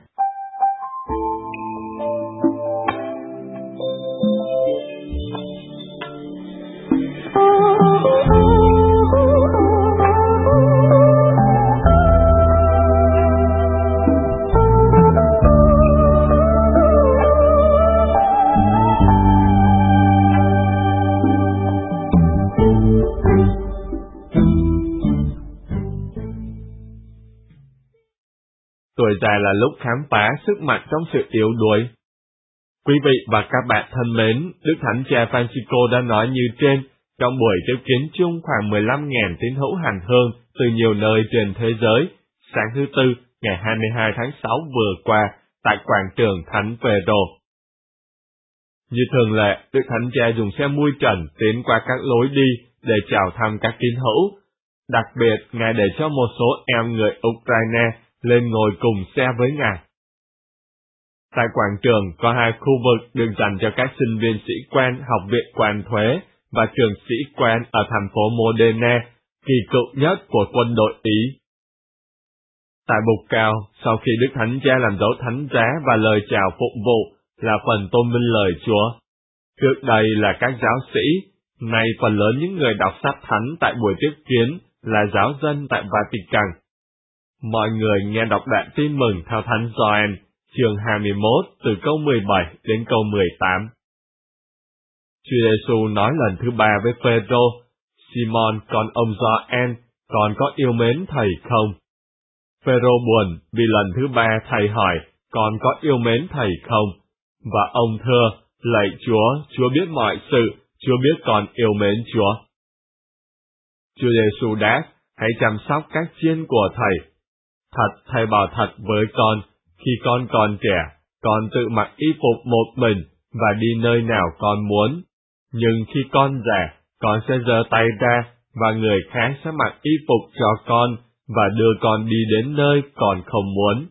Tuổi già là lúc khám phá sức mạnh trong sự yếu đuối. Quý vị và các bạn thân mến, Đức Thánh Cha Francisco đã nói như trên trong buổi tiếp kiến chung khoảng mười lăm nghìn tín hữu hành hương từ nhiều nơi trên thế giới, sáng thứ Tư, ngày hai mươi hai tháng sáu vừa qua, tại quảng trường Thánh Phêrô. Như thường lệ, Đức Thánh Cha dùng xe mui trần tiến qua các lối đi để chào thăm các tín hữu. Đặc biệt, Ngài để cho một số em người Ukraine lên ngồi cùng xe với Ngài. Tại quảng trường có hai khu vực được dành cho các sinh viên sĩ quan Học viện Quan Thuế và trường sĩ quan ở thành phố Modena, kỳ cựu nhất của quân đội Ý. Tại bục cao, sau khi Đức Thánh Cha làm dấu thánh giá và lời chào phụng vụ là phần tôn vinh lời Chúa. Trước đây là các giáo sĩ, nay phần lớn những người đọc sách thánh tại buổi tiếp kiến là giáo dân tại Vatican. Mọi người nghe đọc đoạn tin mừng theo Thánh Gioan, chương hai mươi mốt từ câu mười bảy đến câu mười tám. Chúa Giêsu nói lần thứ ba với Phêrô: Simon con ông Gioan, con có yêu mến thầy không? Phêrô buồn vì lần thứ ba thầy hỏi con có yêu mến thầy không? Và ông thưa: Lạy Chúa, Chúa biết mọi sự, Chúa biết con yêu mến Chúa. Chúa Giêsu đáp: Hãy chăm sóc các chiên của thầy. Thật, thầy bảo thật với con, khi con còn trẻ, con tự mặc y phục một mình và đi nơi nào con muốn. Nhưng khi con già, con sẽ giơ tay ra và người khác sẽ mặc y phục cho con và đưa con đi đến nơi con không muốn.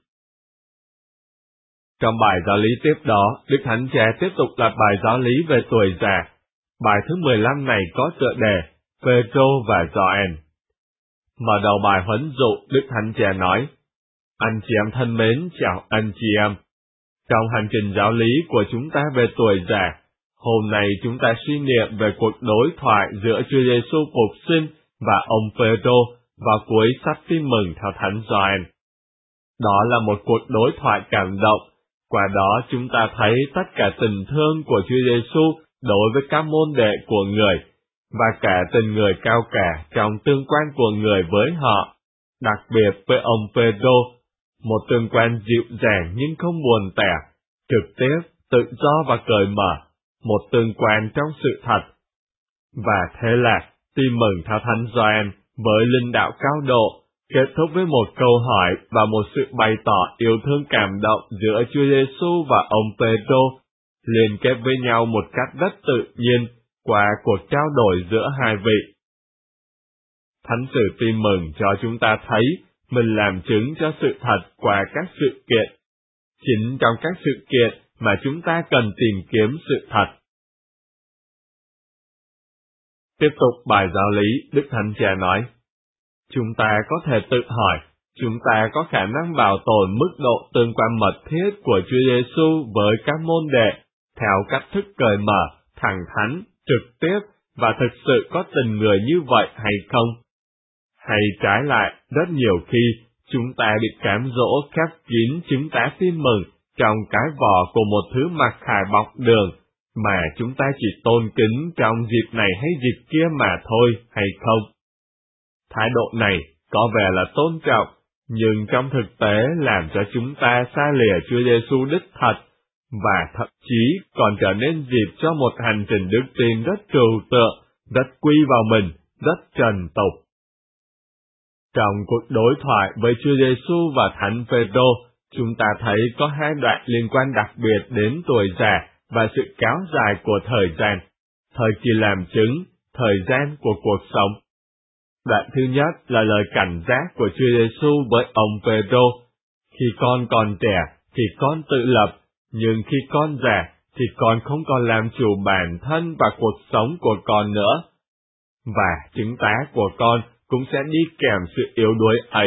Trong bài giáo lý tiếp đó, Đức Thánh Cha tiếp tục là bài giáo lý về tuổi già. Bài thứ mười lăm này có tựa đề Phêrô và Gioan. Mở đầu bài huấn dụ, Đức Thánh Cha nói: Anh chị em thân mến, chào anh chị em. Trong hành trình giáo lý của chúng ta về tuổi già, hôm nay chúng ta suy niệm về cuộc đối thoại giữa Chúa Giêsu phục sinh và ông Phêrô vào cuối sách tin mừng theo Thánh Gioan. Đó là một cuộc đối thoại cảm động. Qua đó chúng ta thấy tất cả tình thương của Chúa Giêsu đối với các môn đệ của người, và cả tình người cao cả trong tương quan của người với họ, đặc biệt với ông Phêrô, một tương quan dịu dàng nhưng không buồn tẻ, trực tiếp, tự do và cởi mở, một tương quan trong sự thật. Và thế là, tin mừng theo Thánh Gioan với linh đạo cao độ, kết thúc với một câu hỏi và một sự bày tỏ yêu thương cảm động giữa Chúa Giêsu và ông Phêrô, liên kết với nhau một cách rất tự nhiên qua cuộc trao đổi giữa hai vị. Thánh sử tin mừng cho chúng ta thấy mình làm chứng cho sự thật qua các sự kiện. Chính trong các sự kiện mà chúng ta cần tìm kiếm sự thật. Tiếp tục bài giáo lý, Đức Thánh Cha nói: Chúng ta có thể tự hỏi, chúng ta có khả năng bảo tồn mức độ tương quan mật thiết của Chúa Giêsu với các môn đệ theo cách thức cởi mở, thẳng thắn, trực tiếp và thực sự có tình người như vậy hay không? Hay trái lại, rất nhiều khi, chúng ta bị cám dỗ khép kín chứng tá tin mừng trong cái vỏ của một thứ mặc khải bọc đường, mà chúng ta chỉ tôn kính trong dịp này hay dịp kia mà thôi, hay không? Thái độ này có vẻ là tôn trọng, nhưng trong thực tế làm cho chúng ta xa lìa Chúa Giêsu đích thật, và thậm chí còn trở nên dịp cho một hành trình đức tin rất trừu tượng, rất quy vào mình, rất trần tục. Trong cuộc đối thoại với Chúa Giêsu và Thánh Phêrô, chúng ta thấy có hai đoạn liên quan đặc biệt đến tuổi già và sự kéo dài của thời gian, thời kỳ làm chứng, thời gian của cuộc sống. Đoạn thứ nhất là lời cảnh giác của Chúa Giêsu với ông Phêrô: Khi con còn trẻ thì con tự lập, nhưng khi con già thì con không còn làm chủ bản thân và cuộc sống của con nữa. Và chứng tá của con cũng sẽ đi kèm sự yếu đuối ấy.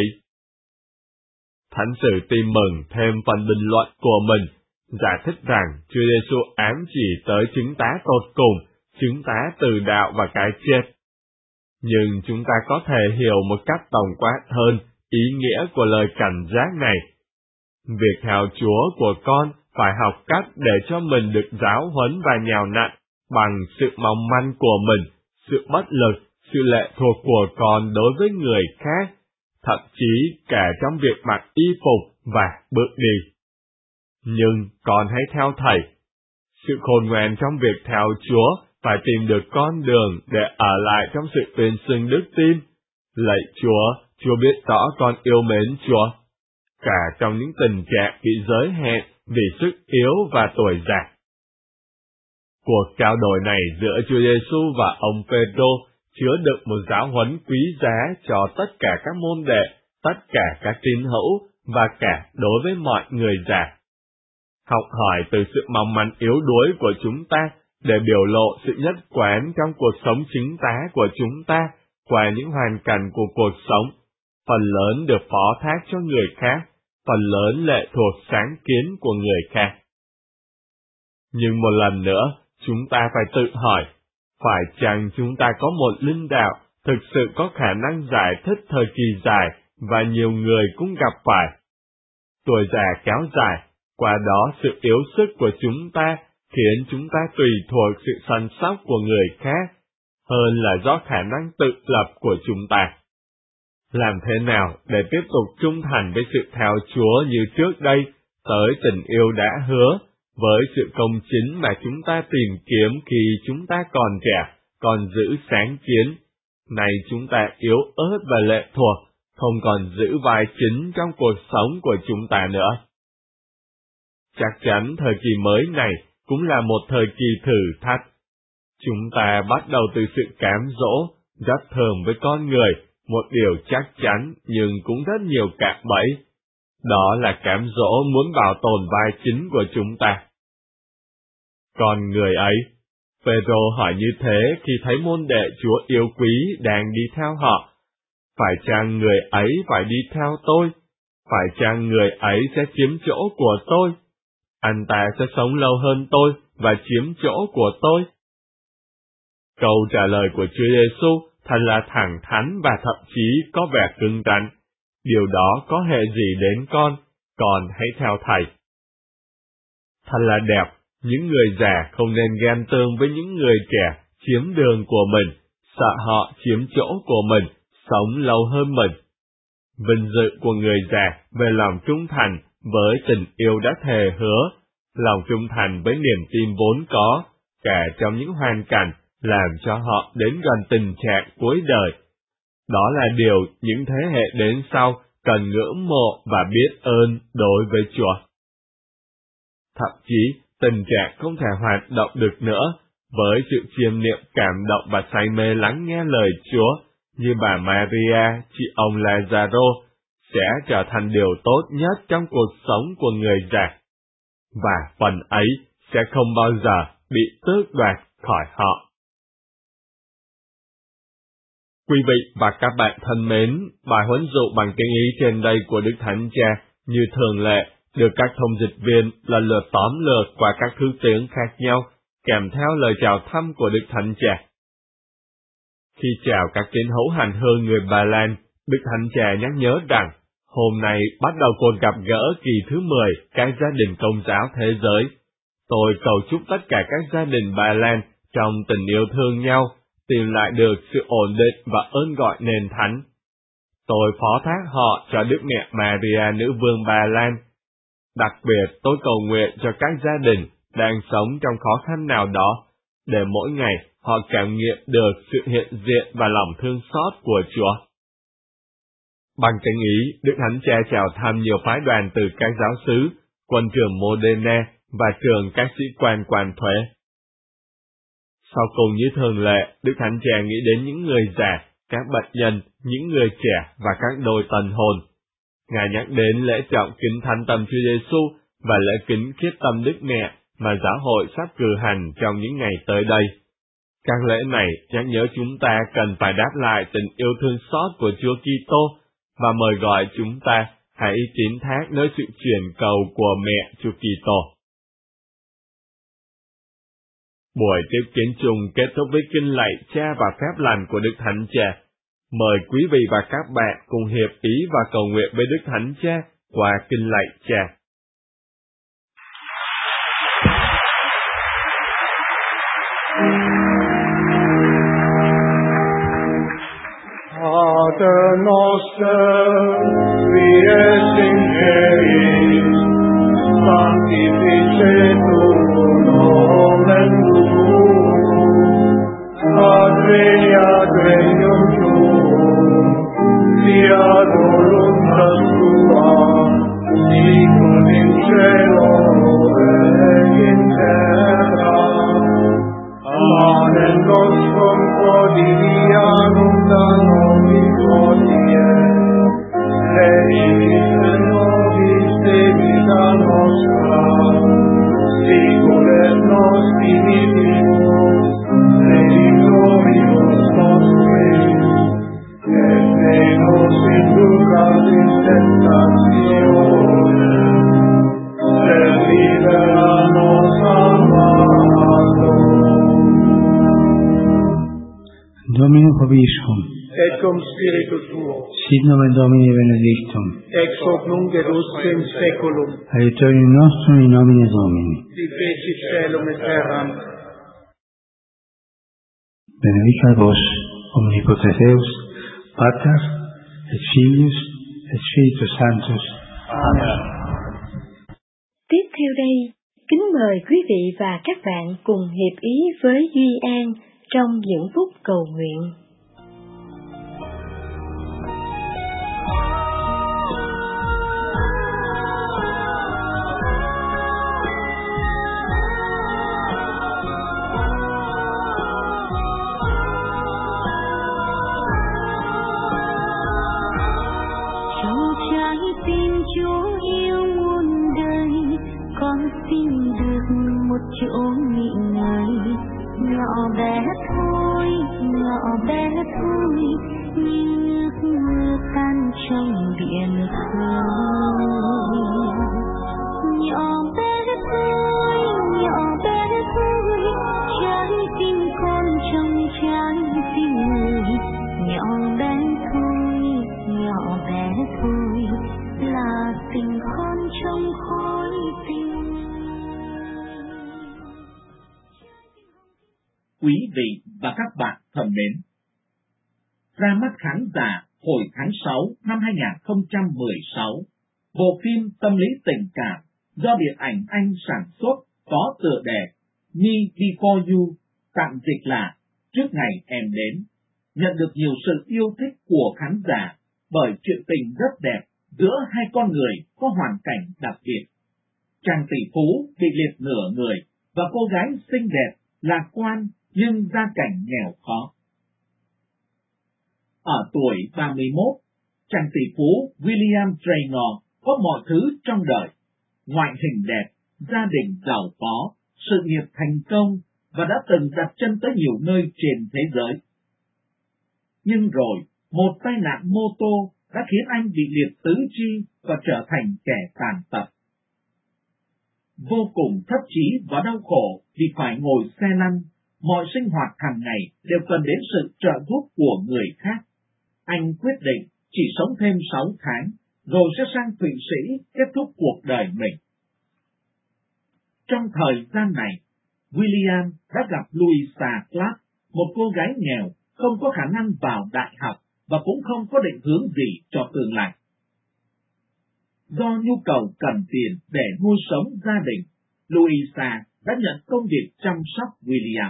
Thánh sử tin mừng thêm phần bình luận của mình, giải thích rằng Chúa Giêsu ám chỉ tới chứng tá tột cùng, chứng tá từ đạo và cái chết. Nhưng chúng ta có thể hiểu một cách tổng quát hơn ý nghĩa của lời cảnh giác này. Việc theo Chúa của con phải học cách để cho mình được giáo huấn và nhào nặn bằng sự mong manh của mình, sự bất lực, sự lệ thuộc của con đối với người khác, thậm chí cả trong việc mặc y phục và bước đi. Nhưng con hãy theo Thầy. Sự khôn ngoan trong việc theo Chúa phải tìm được con đường để ở lại trong sự tuyên xưng đức tin. Lạy Chúa, Chúa biết rõ con yêu mến Chúa, cả trong những tình trạng bị giới hạn vì sức yếu và tuổi già. Cuộc trao đổi này giữa Chúa Giêsu và ông Phêrô chứa đựng một giáo huấn quý giá cho tất cả các môn đệ, tất cả các tín hữu và cả đối với mọi người già. Học hỏi từ sự mong manh yếu đuối của chúng ta để biểu lộ sự nhất quán trong cuộc sống chứng tá của chúng ta qua những hoàn cảnh của cuộc sống, phần lớn được phó thác cho người khác, phần lớn lệ thuộc sáng kiến của người khác. Nhưng một lần nữa, chúng ta phải tự hỏi, phải chăng chúng ta có một linh đạo thực sự có khả năng giải thích thời kỳ dài và nhiều người cũng gặp phải? Tuổi già kéo dài, qua đó sự yếu sức của chúng ta khiến chúng ta tùy thuộc sự săn sóc của người khác, hơn là do khả năng tự lập của chúng ta. Làm thế nào để tiếp tục trung thành với sự theo Chúa như trước đây, tới tình yêu đã hứa, với sự công chính mà chúng ta tìm kiếm khi chúng ta còn trẻ, còn giữ sáng kiến? Này chúng ta yếu ớt và lệ thuộc, không còn giữ vai chính trong cuộc sống của chúng ta nữa. Chắc chắn thời kỳ mới này cũng là một thời kỳ thử thách. Chúng ta bắt đầu từ sự cám dỗ, rất thường với con người, một điều chắc chắn nhưng cũng rất nhiều cạm bẫy. Đó là cám dỗ muốn bảo tồn vai chính của chúng ta. Còn người ấy, Phêrô hỏi như thế khi thấy môn đệ Chúa yêu quý đang đi theo họ. Phải chăng người ấy phải đi theo tôi? Phải chăng người ấy sẽ chiếm chỗ của tôi? Anh ta sẽ sống lâu hơn tôi và chiếm chỗ của tôi? Câu trả lời của Chúa Giêsu thật là thẳng thắn và thậm chí có vẻ cứng rắn. Điều đó có hệ gì đến con, con hãy theo Thầy. Thật là đẹp, những người già không nên ghen tương với những người trẻ chiếm đường của mình, sợ họ chiếm chỗ của mình, sống lâu hơn mình. Vinh dự của người già về lòng trung thành với tình yêu đã thề hứa, lòng trung thành với niềm tin vốn có, cả trong những hoàn cảnh làm cho họ đến gần tình trạng cuối đời. Đó là điều những thế hệ đến sau cần ngưỡng mộ và biết ơn đối với Chúa. Thậm chí, tình trạng không thể hoạt động được nữa, với sự chiêm niệm cảm động và say mê lắng nghe lời Chúa, như bà Maria, chị ông Lazaro, sẽ trở thành điều tốt nhất trong cuộc sống của người già. Và phần ấy sẽ không bao giờ bị tước đoạt khỏi họ. Quý vị và các bạn thân mến, bài huấn dụ bằng tiếng Ý trên đây của Đức Thánh Cha, như thường lệ, được các thông dịch viên lần lượt tóm lược qua các thứ tiếng khác nhau, kèm theo lời chào thăm của Đức Thánh Cha. Khi chào các tín hữu hành hương người Ba Lan, Đức Thánh Cha nhắc nhớ rằng, hôm nay bắt đầu cuộc gặp gỡ kỳ thứ mười các gia đình Công giáo thế giới. Tôi cầu chúc tất cả các gia đình Ba Lan trong tình yêu thương nhau, tìm lại được sự ổn định và ơn gọi nền thánh. Tôi phó thác họ cho Đức Mẹ Maria Nữ Vương Ba Lan. Đặc biệt tôi cầu nguyện cho các gia đình đang sống trong khó khăn nào đó, để mỗi ngày họ cảm nghiệm được sự hiện diện và lòng thương xót của Chúa. Bằng tiếng Ý, Đức Thánh Cha chào thăm nhiều phái đoàn từ các giáo xứ, quân trường Modena và trường các sĩ quan quan thuế. Sau cùng như thường lệ, Đức Thánh Cha nghĩ đến những người già, các bệnh nhân, những người trẻ và các đôi tân hôn. Ngài nhắc đến lễ trọng kính thánh tâm Chúa Giêsu và lễ kính khiết tâm Đức Mẹ mà giáo hội sắp cử hành trong những ngày tới đây. Các lễ này nhắc nhớ chúng ta cần phải đáp lại tình yêu thương xót của Chúa Kitô và mời gọi chúng ta hãy tín thác nơi sự truyền cầu của mẹ Chúa Kitô. Buổi tiếp kiến chung kết thúc với kinh lạy Cha và phép lành của Đức Thánh Cha. Mời quý vị và các bạn cùng hiệp ý và cầu nguyện với Đức Thánh Cha qua kinh lạy Cha. Pater noster, qui es in celis, sanctificetur nomen tuum, adveniat regnum tuum, fiat voluntas tua, sicut in cielo et in terra. Panem nostrum quotidianum da nobis hodie, et nobis debita nostra, sicut et nos dimittimus, debitoribus nostris, Domino Vobiscum, et cum spiritu tuo, sit nomen Domini benedictum, ex hoc nunc et usque in saeculum, aiutorium nostrum in nomine Domini. qui fecit caelum et terram. Benedicat vos, omnipotens Deus, Pater, et Filius, et Spiritus Sanctus. Amen. Tiếp theo đây, kính mời quý vị và các bạn cùng hiệp ý với Duy An trong những phút cầu nguyện. Trong trái tim Chúa yêu muôn đời, con xin được một chỗ nghỉ ngơi. Nhỏ bé thôi, nhỏ bé thôi, như nước mưa tan trong biển khơi. Nhỏ bé thôi, nhỏ bé thôi, trái tim con trong trái tim người. Nhỏ bé thôi, nhỏ bé thôi, là tình con trong khối tình. Quý vị và các bạn thân mến, ra mắt khán giả hồi tháng sáu năm hai nghìn không trăm mười sáu, bộ phim tâm lý tình cảm do điện ảnh Anh sản xuất có tựa đề Me Before You, tạm dịch là Trước ngày em đến, nhận được nhiều sự yêu thích của khán giả bởi chuyện tình rất đẹp giữa hai con người có hoàn cảnh đặc biệt. Chàng tỷ phú bị liệt nửa người và cô gái xinh đẹp, lạc quan nhưng gia cảnh nghèo khó. Ở tuổi ba mươi mốt, chàng tỷ phú William Traynor có mọi thứ trong đời: ngoại hình đẹp, gia đình giàu có, sự nghiệp thành công và đã từng đặt chân tới nhiều nơi trên thế giới. Nhưng rồi, một tai nạn mô tô đã khiến anh bị liệt tứ chi và trở thành kẻ tàn tật. Vô cùng thất chí và đau khổ vì phải ngồi xe lăn, mọi sinh hoạt hàng ngày đều cần đến sự trợ giúp của người khác. Anh quyết định chỉ sống thêm sáu tháng, rồi sẽ sang Thụy Sĩ kết thúc cuộc đời mình. Trong thời gian này, William đã gặp Louisa Clark, một cô gái nghèo, không có khả năng vào đại học và cũng không có định hướng gì cho tương lai. Do nhu cầu cần tiền để nuôi sống gia đình, Louisa đã nhận công việc chăm sóc William.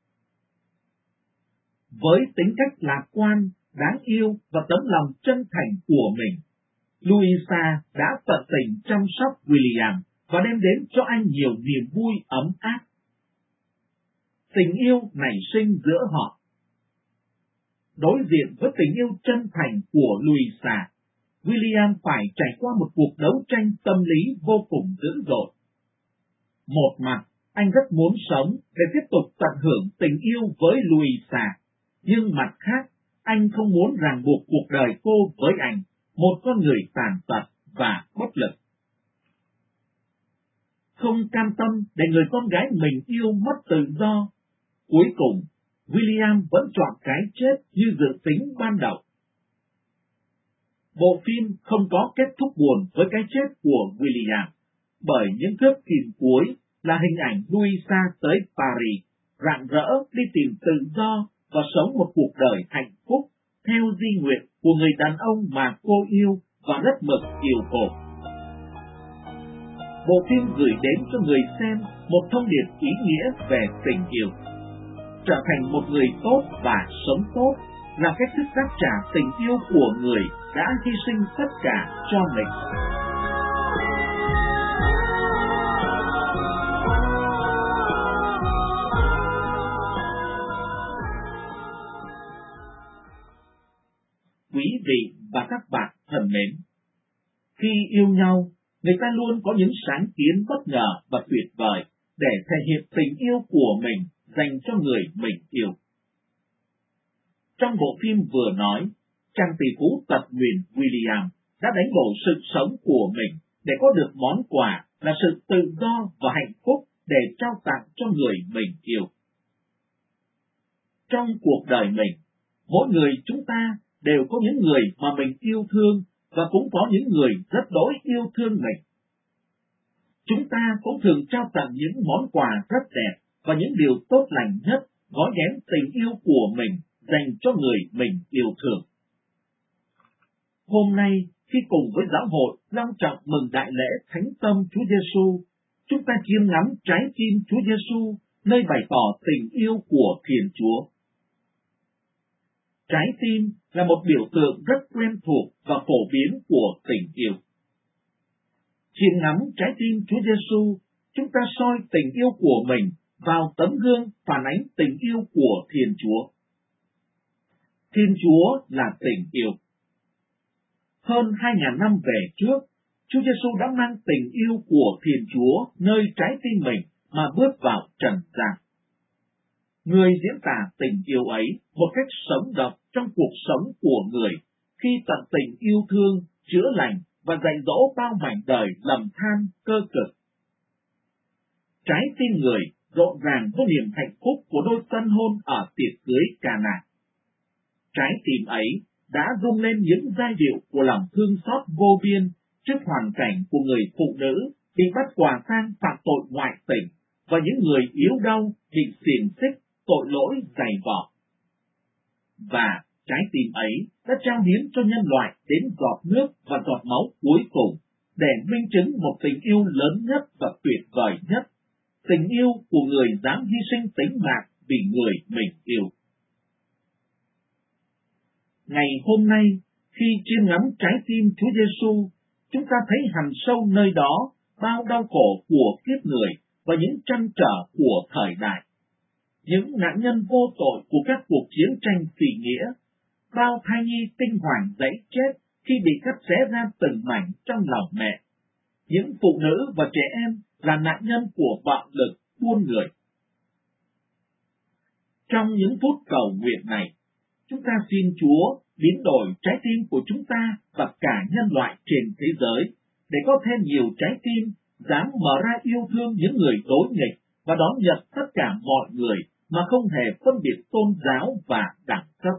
Với tính cách lạc quan, đáng yêu và tấm lòng chân thành của mình, Louisa đã tận tình chăm sóc William và đem đến cho anh nhiều niềm vui ấm áp. Tình yêu nảy sinh giữa họ. Đối diện với tình yêu chân thành của Louisa, William phải trải qua một cuộc đấu tranh tâm lý vô cùng dữ dội. Một mặt, anh rất muốn sống để tiếp tục tận hưởng tình yêu với Louisa, nhưng mặt khác, anh không muốn ràng buộc cuộc đời cô với anh, một con người tàn tật và bất lực. Không cam tâm để người con gái mình yêu mất tự do, cuối cùng, William vẫn chọn cái chết như dự tính ban đầu. Bộ phim không có kết thúc buồn với cái chết của William, bởi những thước phim cuối là hình ảnh Louisa tới Paris, rạng rỡ đi tìm tự do và sống một cuộc đời hạnh phúc theo di nguyện của người đàn ông mà cô yêu và rất mực yêu cô. Bộ phim gửi đến cho người xem một thông điệp ý nghĩa về tình yêu. Trở thành một người tốt và sống tốt là cách thức đáp trả tình yêu của người đã hy sinh tất cả cho mình. Quý vị và các bạn thân mến, khi yêu nhau, người ta luôn có những sáng kiến bất ngờ và tuyệt vời để thể hiện tình yêu của mình dành cho người mình yêu. Trong bộ phim vừa nói, chàng tỷ phú tật nguyền William đã đánh đổi sự sống của mình để có được món quà là sự tự do và hạnh phúc để trao tặng cho người mình yêu. trong cuộc đời mình, mỗi người chúng ta đều có những người mà mình yêu thương và cũng có những người rất đỗi yêu thương mình. Chúng ta cũng thường trao tặng những món quà rất đẹp và những điều tốt lành nhất gói ghém tình yêu của mình dành cho người mình yêu thương. Hôm nay, khi cùng với giáo hội long trọng mừng đại lễ Thánh Tâm Chúa Giêsu, chúng ta chiêm ngắm trái tim Chúa Giêsu nơi bày tỏ tình yêu của Thiên Chúa. Trái tim là một biểu tượng rất quen thuộc và phổ biến của tình yêu. Chiêm ngắm trái tim Chúa Giêsu, chúng ta soi tình yêu của mình vào tấm gương phản ánh tình yêu của Thiên Chúa. Thiên Chúa là tình yêu. Hơn hai ngàn năm về trước, Chúa Giêsu đã mang tình yêu của Thiên Chúa nơi trái tim mình mà bước vào trần gian. Người diễn tả tình yêu ấy một cách sống động trong cuộc sống của người khi tận tình yêu thương, chữa lành và dạy dỗ bao mảnh đời lầm than, cơ cực. Trái tim người rộn ràng với niềm hạnh phúc của đôi tân hôn ở tiệc cưới Cana. Trái tim ấy đã rung lên những giai điệu của lòng thương xót vô biên trước hoàn cảnh của người phụ nữ bị bắt quả tang phạm tội ngoại tình và những người yếu đau bị xiềng xích tội lỗi dày vò. Và trái tim ấy đã trao hiến cho nhân loại đến giọt nước và giọt máu cuối cùng để minh chứng một tình yêu lớn nhất và tuyệt vời nhất, tình yêu của người dám hy sinh tính mạng vì người mình yêu. Ngày hôm nay, khi chiêm ngắm trái tim Chúa Giêsu, chúng ta thấy hằn sâu nơi đó bao đau khổ của kiếp người và những trăn trở của thời đại. Những nạn nhân vô tội của các cuộc chiến tranh phi nghĩa, bao thai nhi tinh hoàng dãy chết khi bị cắt xé ra từng mảnh trong lòng mẹ. Những phụ nữ và trẻ em là nạn nhân của bạo lực, buôn người. Trong những phút cầu nguyện này, chúng ta xin Chúa biến đổi trái tim của chúng ta và cả nhân loại trên thế giới, để có thêm nhiều trái tim dám mở ra yêu thương những người đối nghịch và đón nhận tất cả mọi người mà không hề phân biệt tôn giáo và đẳng cấp.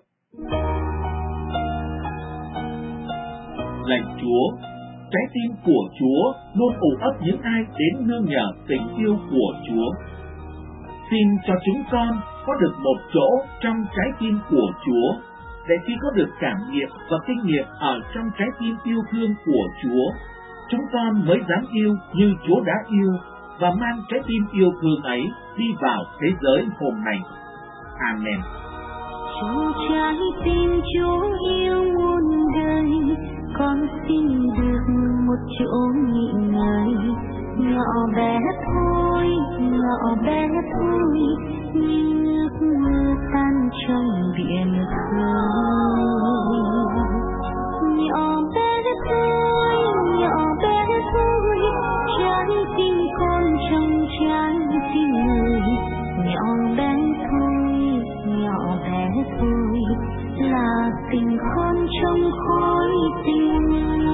Lạy Chúa, trái tim của Chúa luôn ủ ấp những ai đến nương nhờ tình yêu của Chúa. Xin cho chúng con có được một chỗ trong trái tim của Chúa, để khi có được cảm nghiệm và kinh nghiệm ở trong trái tim yêu thương của Chúa, chúng con mới dám yêu như Chúa đã yêu và mang trái tim yêu thương ấy đi vào thế giới hôm nay. Amen. Trong trái tim Chúa yêu muôn đời, con xin được một chỗ nghỉ ngơi. Nhỏ bé thôi, nhỏ bé thôi, như nước mưa tan trong biển khơi. Nhỏ bé thôi, nhỏ bé thôi, trái tim con trong trái tim người. Nhỏ bé thôi, nhỏ bé thôi, là tình con trong khối tim.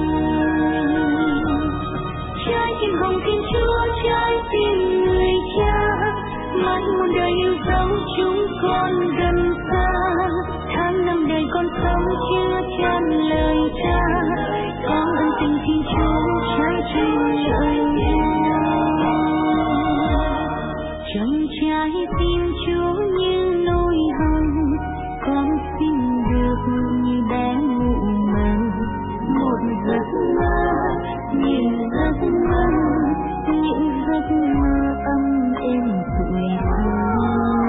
Trái tim hồng Thiên Chúa, trái tim người cha, mãi muôn đời yêu dấu chúng con gần xa. Tháng năm đời con sống chưa chan lời cha, có ơn tình Thiên Chúa trái tim lời yêu. Trong trái tim Chúa như nỗi hồng, con xin được như bé ngủ mơ, một giấc mơ, những giấc mơ, những giấc mơ âm êm tuổi thơ.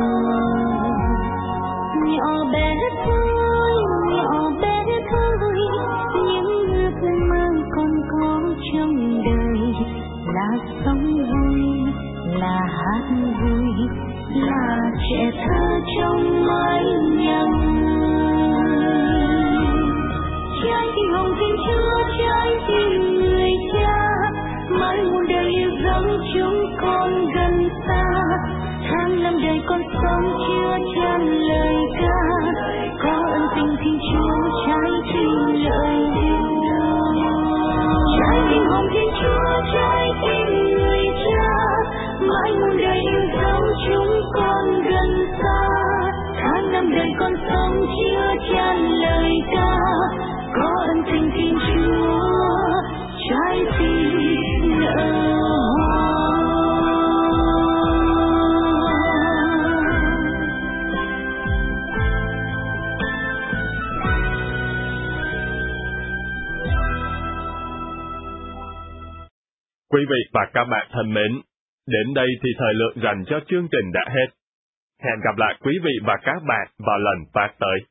Nhỏ bé thôi, nhỏ bé thôi, những ước mơ con có trong đời là sống vui, là hát vui, là trẻ thơ trong mái nhà người. Trái tim hồng Thiên Chúa, trái tim người cha, mãi muôn đời yêu dấu chúng con gần xa. Tháng năm đời con sống chưa chan lời ca, có ơn tình Thiên Chúa trái tim lời yêu. Trái tim hồng Thiên Chúa, trái tim người cha, mãi muôn đời yêu dấu chúng con gần xa. Tháng năm Quý vị và các bạn thân mến, đến đây thì thời lượng dành cho chương trình đã hết. Hẹn gặp lại quý vị và các bạn vào lần phát tới.